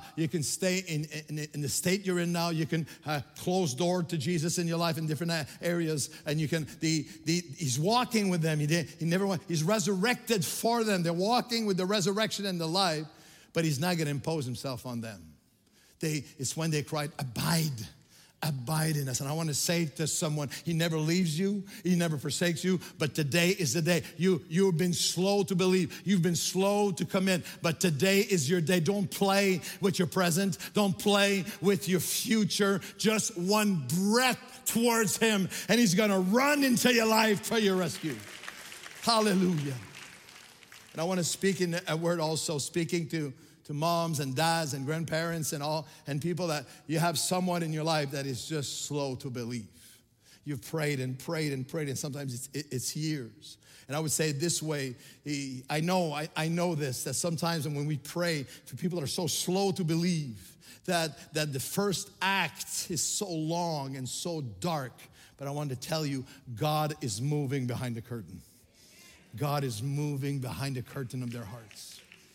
in the state you're in now. You can close door to Jesus in your life in different areas, and you can. He's walking with them. He's resurrected for them. They're walking with the resurrection and the life, but he's not going to impose himself on them. It's when they cried, abide in us. And I want to say to someone, He never leaves you, He never forsakes you, but today is the day. You've been slow to believe, you've been slow to commit, but today is your day. Don't play with your present, don't play with your future. Just one breath towards Him, and He's gonna run into your life for your rescue. Hallelujah. And I want to speak in a word also, speaking to moms and dads and grandparents and people that you have someone in your life that is just slow to believe. You've prayed and prayed and prayed, and sometimes it's years. And I would say it this way, I know this, that sometimes when we pray for people that are so slow to believe, that the first act is so long and so dark. But I wanted to tell you, God is moving behind the curtain. God is moving behind the curtain of their hearts.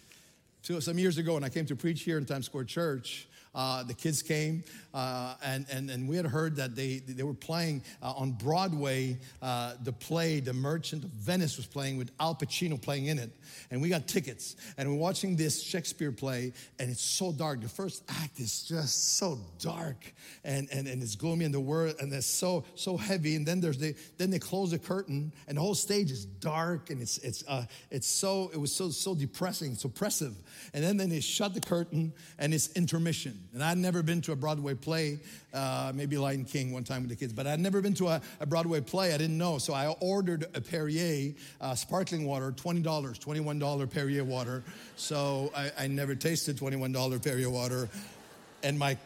So some years ago when I came to preach here in Times Square Church, the kids came and we had heard that they were playing on Broadway, the play The Merchant of Venice was playing with Al Pacino playing in it. And we got tickets and we're watching this Shakespeare play, and it's so dark. The first act is just so dark and it's gloomy, and the word, and it's so heavy. And then then they close the curtain and the whole stage is dark, and it was so depressing, so oppressive. And then they shut the curtain and it's intermission. And I'd never been to a Broadway play, maybe Lion King one time with the kids, but I'd never been to a Broadway play. I didn't know. So I ordered a Perrier sparkling water, $20, $21 Perrier water. So I never tasted $21 Perrier water. And my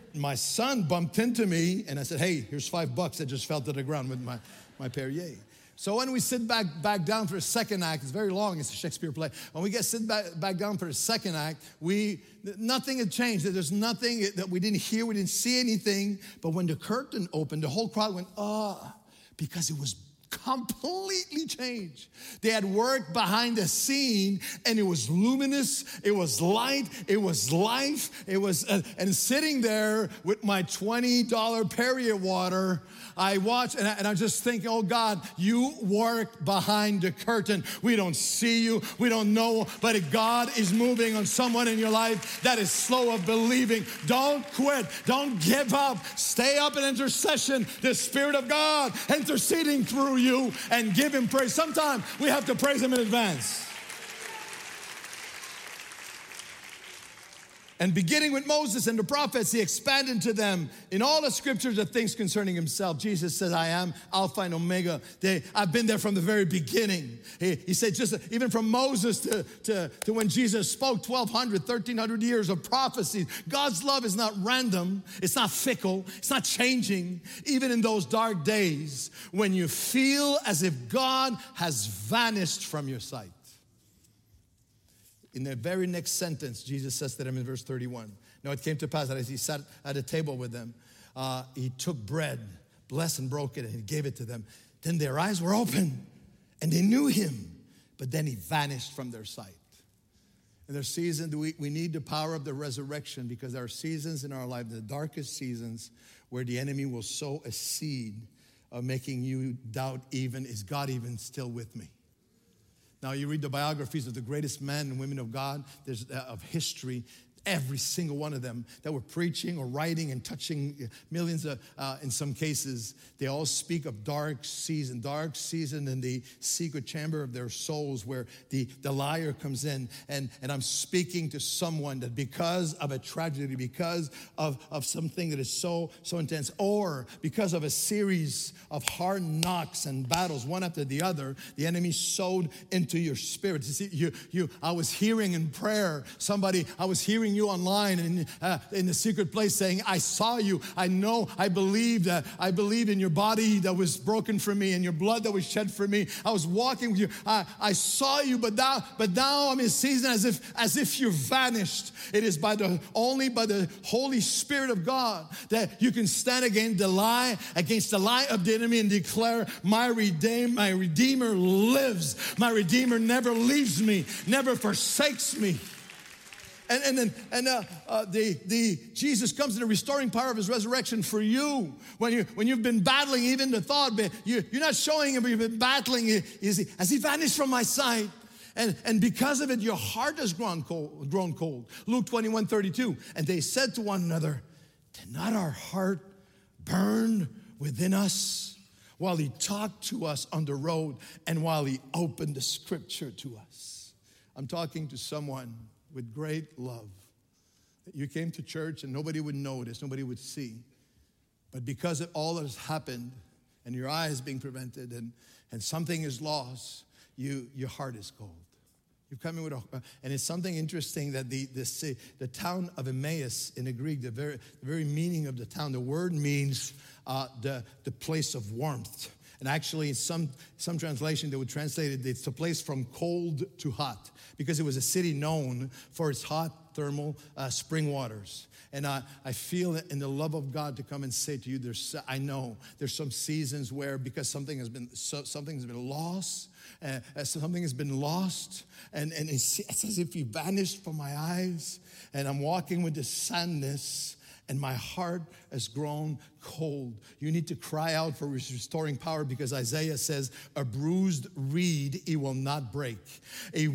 son bumped into me, and I said, hey, here's $5 that just fell to the ground with my Perrier. So when we sit back down for a second act, it's very long, it's a Shakespeare play. When we sit back down for a second act, nothing had changed. There's nothing that we didn't hear, we didn't see anything. But when the curtain opened, the whole crowd went, because it was completely changed. They had worked behind the scene, and it was luminous, it was light, it was life, it was, and sitting there with my $20 Perrier water, I watched, and I'm just thinking, oh God, you work behind the curtain. We don't see you, we don't know, but God is moving on someone in your life that is slow of believing. Don't quit, don't give up, stay up in intercession. The Spirit of God interceding through you, and give Him praise. Sometimes we have to praise Him in advance. And beginning with Moses and the prophets, He expanded to them in all the scriptures the things concerning Himself. Jesus says, I am Alpha and Omega. I've been there from the very beginning. He said, just even from Moses to when Jesus spoke, 1,200, 1,300 years of prophecies. God's love is not random. It's not fickle. It's not changing. Even in those dark days when you feel as if God has vanished from your sight. In the very next sentence, Jesus says to them in verse 31, now it came to pass that as He sat at a table with them, He took bread, blessed and broke it, and He gave it to them. Then their eyes were open, and they knew Him, but then He vanished from their sight. In their season, we need the power of the resurrection, because there are seasons in our life, the darkest seasons, where the enemy will sow a seed of making you doubt even, is God even still with me? Now, you read the biographies of the greatest men and women of God, of history, every single one of them that were preaching or writing and touching millions in some cases, they all speak of dark season in the secret chamber of their souls where the liar comes in. And I'm speaking to someone that because of a tragedy, because of something that is so intense, or because of a series of hard knocks and battles, one after the other, the enemy sowed into your spirit. You see, I was hearing in prayer, I was hearing you online in the secret place saying, I saw you, I know, I believe in your body that was broken for me and your blood that was shed for me. I was walking with you, I saw you, but now I'm in a season as if you're vanished. It is only by the Holy Spirit of God that you can stand against the lie of the enemy and declare, my Redeemer lives. My Redeemer never leaves me, never forsakes me. And Jesus comes in the restoring power of His resurrection for you. When you've been battling even the thought, you're not showing Him, but you've been battling. Has He vanished from my sight? And because of it, your heart has grown cold. Luke 21:32. And they said to one another, did not our heart burned within us while he talked to us on the road and while he opened the scripture to us. I'm talking to someone with great love. You came to church and nobody would notice, nobody would see. But because of all that has happened and your eye is being prevented and something is lost, your heart is cold. You've come in with and it's something interesting that the town of Emmaus in the Greek, the very meaning of the town, the word means the place of warmth. And actually, in some translation, they would translate it, it's a place from cold to hot, because it was a city known for its hot thermal spring waters. And I feel it in the love of God to come and say to you, I know there's some seasons where because something has been lost, something has been lost, and it's as if you vanished from my eyes, and I'm walking with this sadness, and my heart has grown cold. You need to cry out for restoring power, because Isaiah says, a bruised reed he will not break. A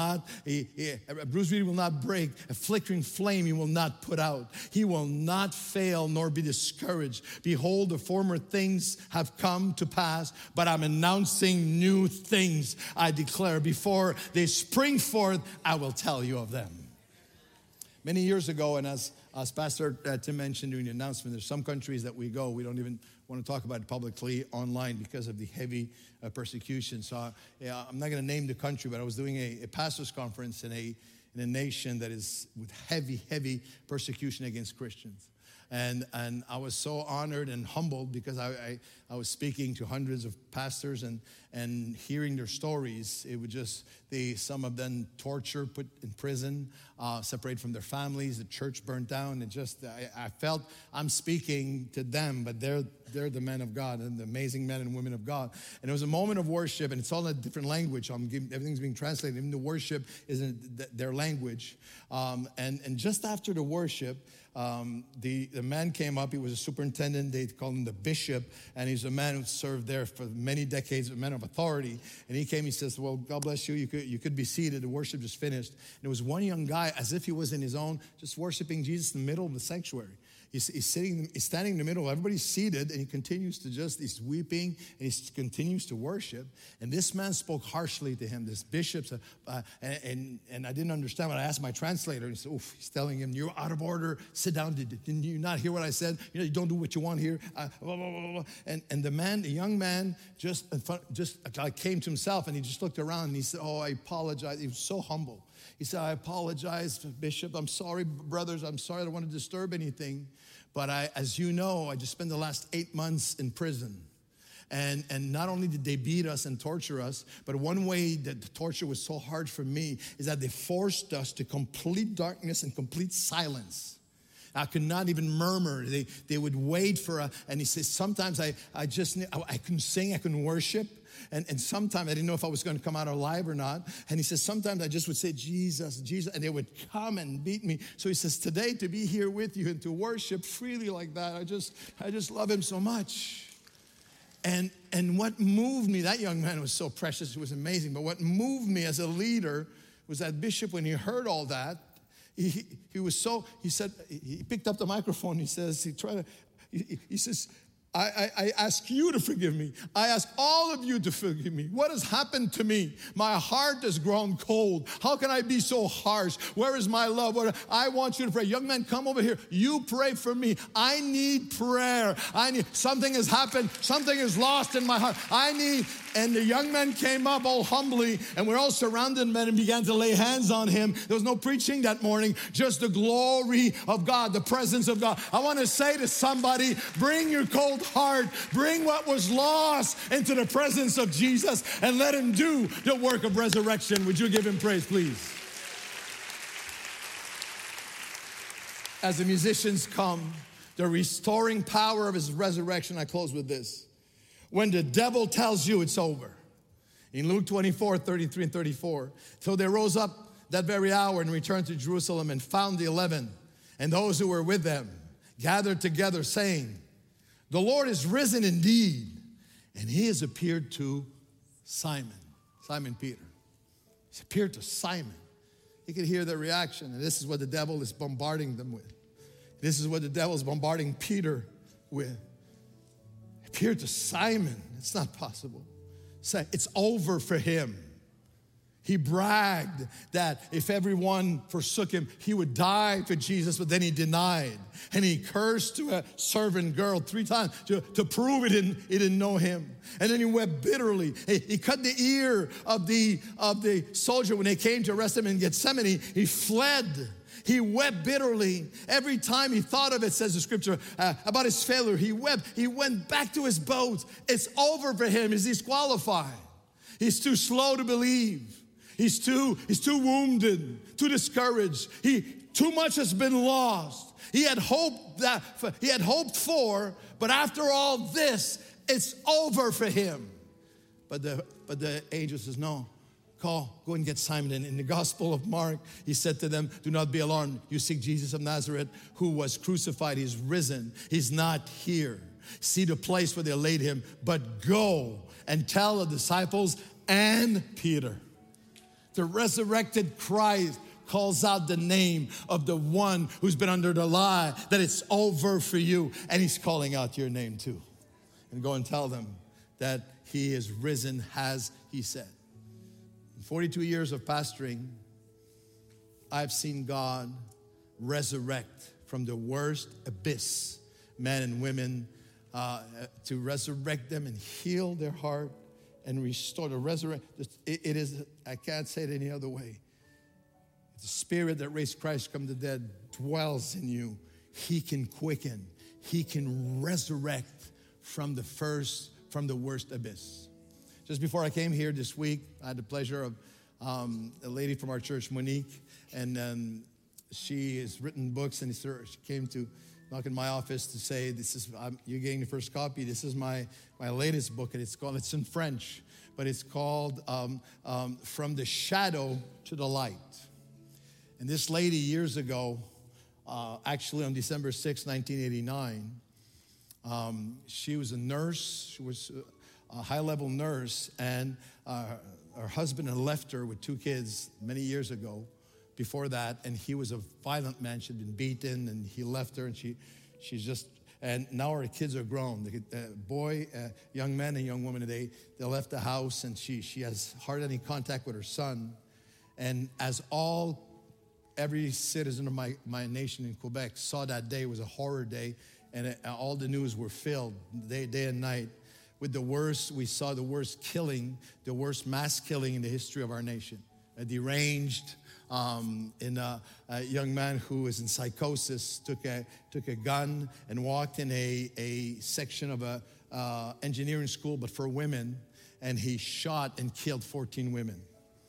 bruised reed will not break. A flickering flame he will not put out. He will not fail nor be discouraged. Behold, the former things have come to pass, but I'm announcing new things. I declare, before they spring forth, I will tell you of them. Many years ago, and as Pastor Tim mentioned during the announcement, there's some countries that we go, we don't even want to talk about it publicly online because of the heavy persecution. So I'm not going to name the country, but I was doing a pastor's conference in a nation that is with heavy persecution against Christians. And I was so honored and humbled because I was speaking to hundreds of pastors and hearing their stories. It would just, some of them tortured, put in prison, separated from their families, the church burnt down. I felt I'm speaking to them, but they're the men of God and the amazing men and women of God. And it was a moment of worship, and it's all in a different language. Everything's being translated. Even the worship is in their language. And just after the worship, the man came up. He was a superintendent. They called him the bishop, and he's a man who served there for many decades, a man of authority. And he came. He says, "Well, God bless you. You could be seated. The worship just finished." And there was one young guy, as if he was in his own, just worshiping Jesus in the middle of the sanctuary. He's standing in the middle. Everybody's seated, and he continues to he's weeping, and he continues to worship. And this man spoke harshly to him, this bishop, and I didn't understand. When I asked my translator, he said, "Oof," he's telling him, "You're out of order. Sit down. Didn't you not hear what I said? You don't do what you want here." Blah, blah, blah, blah. And the young man just came to himself, and he just looked around, and he said, "Oh, I apologize." He was so humble. He said, "I apologize, Bishop. I'm sorry, brothers. I'm sorry. I don't want to disturb anything. But as you know, I just spent the last 8 months in prison. And not only did they beat us and torture us, but one way that the torture was so hard for me is that they forced us to complete darkness and complete silence. I could not even murmur. They would wait and he says, sometimes I couldn't sing, I couldn't worship. And sometimes I didn't know if I was going to come out alive or not. And he says, sometimes I just would say, Jesus, Jesus, and they would come and beat me. So he says, today to be here with you and to worship freely like that, I just love him so much. And what moved me, that young man was so precious, it was amazing. But what moved me as a leader was that bishop, when he heard all that, he picked up the microphone, he says, I ask you to forgive me. I ask all of you to forgive me. What has happened to me? My heart has grown cold. How can I be so harsh? Where is my love? I want you to pray. Young man, come over here. You pray for me. I need prayer. Something has happened. Something is lost in my heart. And the young man came up all humbly, and we're all surrounded men and began to lay hands on him. There was no preaching that morning, just the glory of God, the presence of God. I want to say to somebody, bring your cold heart, bring what was lost into the presence of Jesus, and let him do the work of resurrection. Would you give him praise, please? As the musicians come, the restoring power of his resurrection, I close with this. When the devil tells you it's over. In Luke 24, 33 and 34. So they rose up that very hour and returned to Jerusalem and found the 11 and those who were with them gathered together, saying, the Lord is risen indeed, and he has appeared to Simon Peter. He's appeared to Simon. You can hear their reaction, and this is what the devil is bombarding them with. This is what the devil is bombarding Peter with. appeared to Simon. It's not possible. Say, it's over for him. He bragged that if everyone forsook him, he would die for Jesus, but then he denied. And he cursed to a servant girl 3 times to prove he didn't know him. And then he wept bitterly. He cut the ear of the soldier when they came to arrest him in Gethsemane. He fled. He wept bitterly. Every time he thought of it, says the scripture, about his failure, he wept. He went back to his boat. It's over for him. He's disqualified. He's too slow to believe. He's too wounded, too discouraged. Too much has been lost. He had hoped for, but after all this, it's over for him. But the angel says, no, go and get Simon. And in the Gospel of Mark, he said to them, do not be alarmed. You seek Jesus of Nazareth, who was crucified. He's risen. He's not here. See the place where they laid him, but go and tell the disciples and Peter. The resurrected Christ calls out the name of the one who's been under the lie, that it's over for you. And he's calling out your name too. And go and tell them that he is risen, as he said. In 42 years of pastoring, I've seen God resurrect from the worst abyss, men and women, to resurrect them and heal their heart and restore, to resurrect. It is, I can't say it any other way. The spirit that raised Christ from the dead dwells in you. He can quicken. He can resurrect from the worst abyss. Just before I came here this week, I had the pleasure of a lady from our church, Monique, and she has written books, and she came to knock in my office to say, you're getting the first copy. This is my latest book, and it's in French, but it's called From the Shadow to the Light. And this lady years ago, actually on December 6, 1989, she was a nurse. She was a high-level nurse, and her husband had left her with 2 kids many years ago. Before that, and he was a violent man. She'd been beaten, and he left her, and and now her kids are grown. The young man and young woman, they left the house, and she has hardly any contact with her son. And as every citizen of my nation in Quebec saw that day, it was a horror day, and all the news were filled day and night with the worst. We saw the worst killing, the worst mass killing in the history of our nation. A deranged a young man who was in psychosis took a gun and walked in a section of a engineering school, but for women, and he shot and killed 14 women,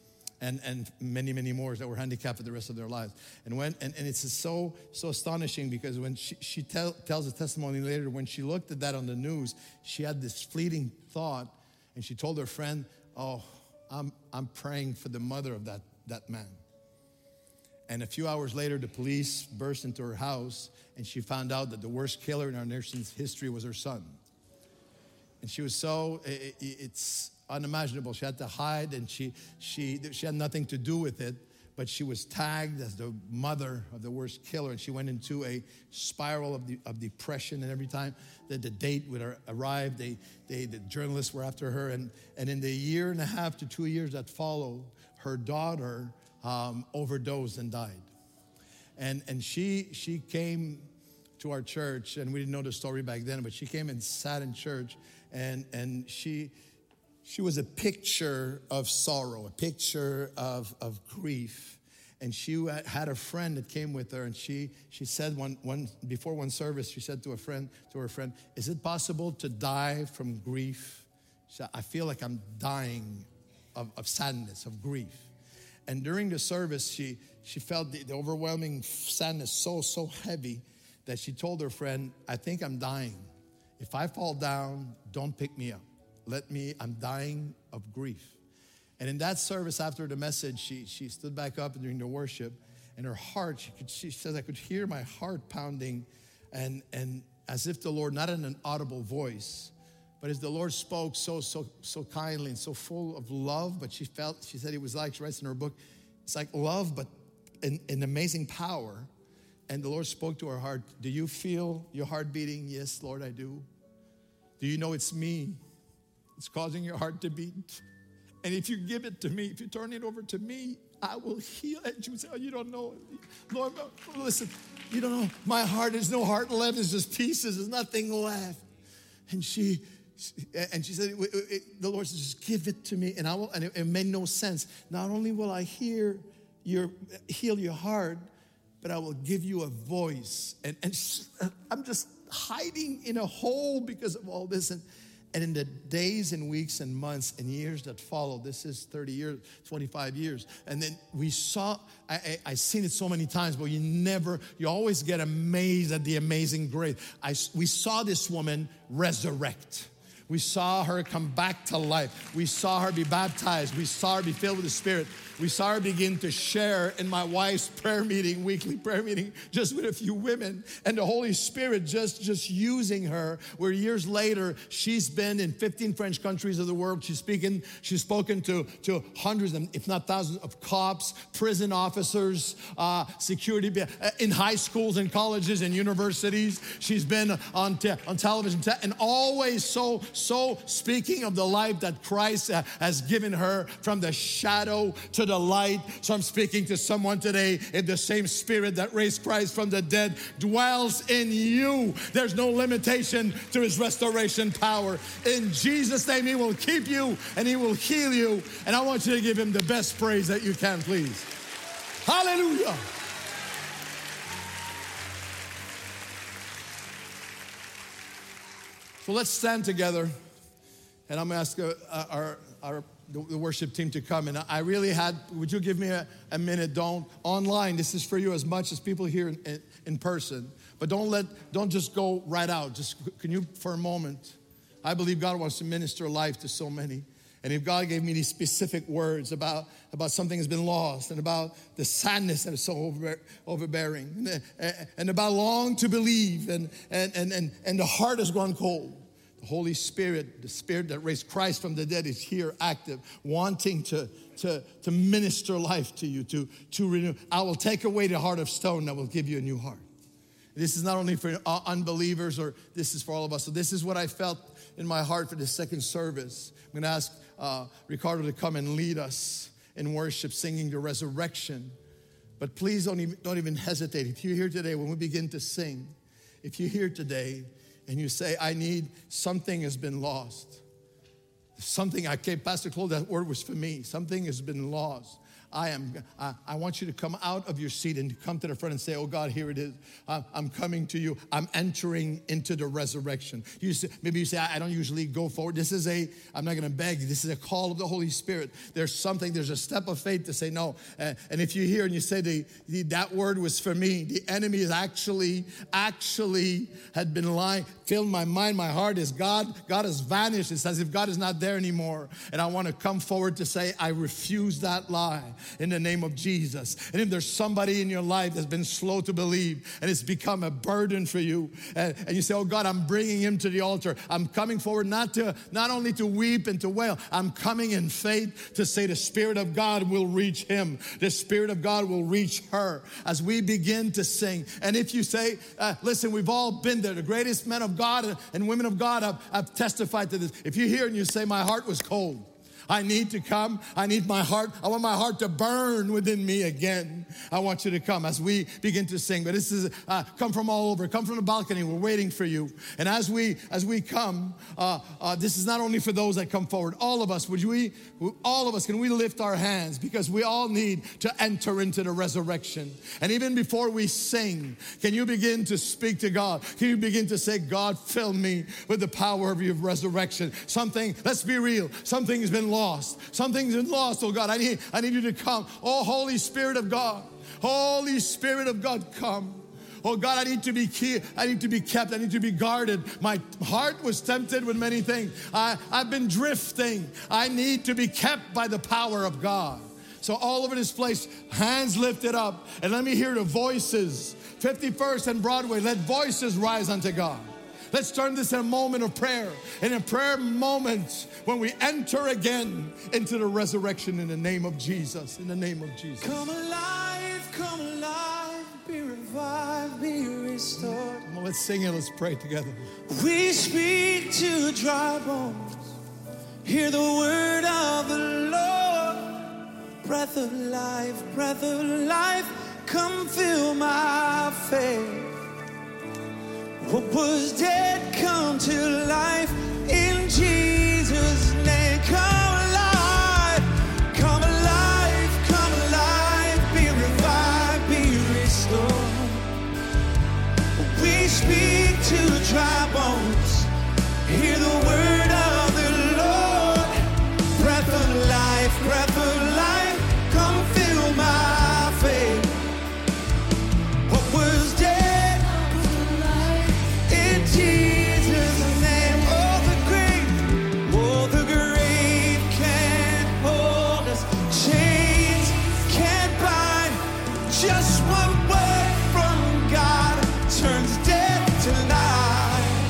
and many more that were handicapped for the rest of their lives. And it's so astonishing, because when she tells a testimony later, when she looked at that on the news, she had this fleeting thought, and she told her friend, "Oh, I'm praying for the mother of that man." And a few hours later, the police burst into her house, and she found out that the worst killer in our nation's history was her son. And she was it's unimaginable. She had to hide, and she had nothing to do with it, but she was tagged as the mother of the worst killer, and she went into a spiral of depression. And every time that the date would arrive, the journalists were after her. And in the 1.5 to 2 years that followed, her daughter overdosed and died. And she came to our church, and we didn't know the story back then, but she came and sat in church, and she was a picture of sorrow, a picture of grief. And she had a friend that came with her, and she said before one service, she said to her friend, "Is it possible to die from grief?" She said, "I feel like I'm dying of sadness, of grief." And during the service, she felt the overwhelming sadness so heavy that she told her friend, "I think I'm dying. If I fall down, don't pick me up. I'm dying of grief." And in that service, after the message, she stood back up during the worship, and her heart, she says, "I could hear my heart pounding," and as if the Lord, not in an audible voice, but as the Lord spoke so kindly and so full of love. But she said it was like, she writes in her book, it's like love, but in amazing power. And the Lord spoke to her heart. "Do you feel your heart beating?" "Yes, Lord, I do." Do you know it's me? It's causing your heart to beat. And if you give it to me, if you turn it over to me, I will heal. And she would say, oh, you don't know. Lord, listen, you don't know. My heart, there's no heart left. There's just pieces. There's nothing left. And she said, the Lord said, just give it to me. And I will. And it made no sense. Not only will I heal your heart, but I will give you a voice. And I'm just hiding in a hole because of all this. And in the days and weeks and months and years that followed, this is 30 years, 25 years. And then we saw, I've seen it so many times, but you always get amazed at the amazing grace. We saw this woman resurrect. We saw her come back to life. We saw her be baptized. We saw her be filled with the Spirit. We saw her begin to share in my wife's prayer meeting, weekly prayer meeting, just with a few women. And the Holy Spirit just using her, where years later, she's been in 15 French countries of the world. She's spoken to hundreds, if not thousands, of cops, prison officers, security, in high schools and colleges and universities. She's been on television, and always so speaking of the life that Christ has given her from the shadow to the light. So I'm speaking to someone today, if the same Spirit that raised Christ from the dead dwells in you, there's no limitation to His restoration power. In Jesus' name, He will keep you and He will heal you. And I want you to give Him the best praise that you can, please. Hallelujah. So let's stand together, and I'm going to ask the worship team to come. And I really would you give me a minute? Online, this is for you as much as people here in person. But don't just go right out. Can you, for a moment, I believe God wants to minister life to so many. And if God gave me these specific words about something that's been lost, and about the sadness that is so overbearing, and about long to believe, and the heart has gone cold. The Holy Spirit, the Spirit that raised Christ from the dead, is here active, wanting to minister life to you, to renew. I will take away the heart of stone, I will give you a new heart. This is not only for unbelievers, or this is for all of us. So this is what I felt in my heart for the second service. I'm going to ask Ricardo to come and lead us in worship, singing the resurrection. But please don't even hesitate. If you're here today, when we begin to sing, if you're here today and you say, something has been lost. Pastor Claude, that word was for me. Something has been lost. I want you to come out of your seat and come to the front and say, oh God, here it is. I'm coming to you. I'm entering into the resurrection. Maybe you say, I don't usually go forward. I'm not going to beg. This is a call of the Holy Spirit. There's a step of faith to say no. And if you're here and you say, that word was for me, the enemy is actually had been lying, filled my mind, my heart is God has vanished. It's as if God is not there anymore. And I want to come forward to say, I refuse that lie. In the name of Jesus. And if there's somebody in your life that's been slow to believe and it's become a burden for you, and you say, oh God, I'm bringing him to the altar. I'm coming forward not only to weep and to wail, I'm coming in faith to say the Spirit of God will reach him. The Spirit of God will reach her as we begin to sing. And if you say, listen, we've all been there. The greatest men of God and women of God have testified to this. If you're here and you say, my heart was cold, I need to come. I need my heart. I want my heart to burn within me again. I want you to come as we begin to sing. But this is come from all over. Come from the balcony. We're waiting for you. And as we come, this is not only for those that come forward. All of us, can we lift our hands? Because we all need to enter into the resurrection. And even before we sing, can you begin to speak to God? Can you begin to say, God, fill me with the power of your resurrection? Let's be real. Something has been lost. Something's been lost, oh God. I need you to come. Oh, Holy Spirit of God. Holy Spirit of God, come. Oh God, I need to be kept. I need to be guarded. My heart was tempted with many things. I've been drifting. I need to be kept by the power of God. So all over this place, hands lifted up. And let me hear the voices. 51st and Broadway, let voices rise unto God. Let's turn this in a moment of prayer. In a prayer moment when we enter again into the resurrection in the name of Jesus. In the name of Jesus. Come alive, be revived, be restored. restored. Come on, let's sing it. Let's pray together. We speak to dry bones. Hear the word of the Lord. Breath of life, come fill my faith. What was dead come to life in Jesus' name. Come alive, come alive, come alive. Be revived, be restored. We speak to dry bones. Hear the word of the Lord. Breath of life, come fill my faith. What was dead come to life in Jesus' name. Oh, the grave can't hold us. Chains can't bind. Just one word from God turns death to life.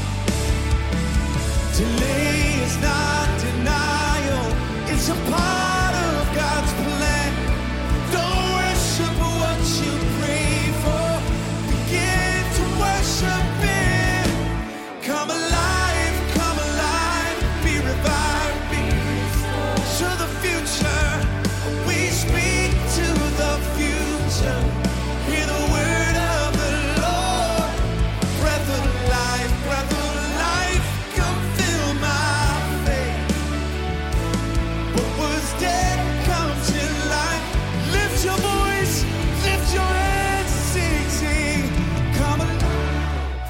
Delay is not denial. It's a part of God's plan. Don't worship what you pray for. Begin to worship Him. Come alive, be revived, be restored. Show the future. We speak to the future. Hear the word of the Lord. Breath of life, come fill my faith. What was dead come to life. Lift your voice, lift your hands, sing. Come alive.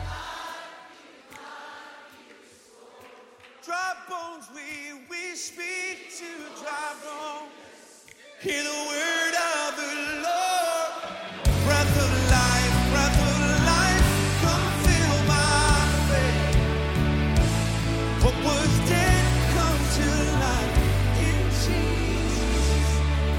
Dry bones, we speak to dry bones. Hear the word of the Lord. Breath of life, come fill my faith. What was dead come to life in Jesus.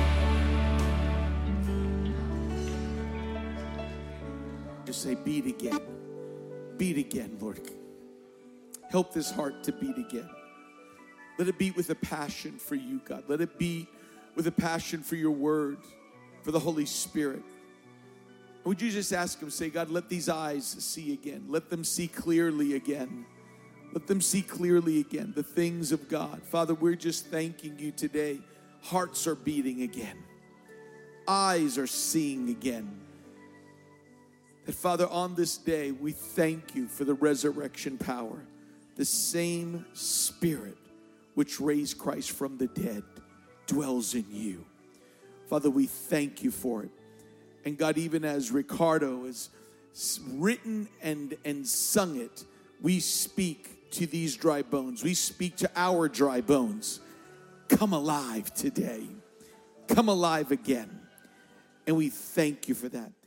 Just say, beat again. Beat again, Lord. Help this heart to beat again. Let it beat with a passion for you, God. Let it beat with a passion for your word, for the Holy Spirit. Would you just ask Him, say, God, let these eyes see again. Let them see clearly again. Let them see clearly again the things of God. Father, we're just thanking you today. Hearts are beating again. Eyes are seeing again. That, Father, on this day, we thank you for the resurrection power. The same Spirit which raised Christ from the dead dwells in you. Father, we thank you for it. And God, even as Ricardo has written and sung it, we speak to these dry bones. We speak to our dry bones. Come alive today. Come alive again. And we thank you for that.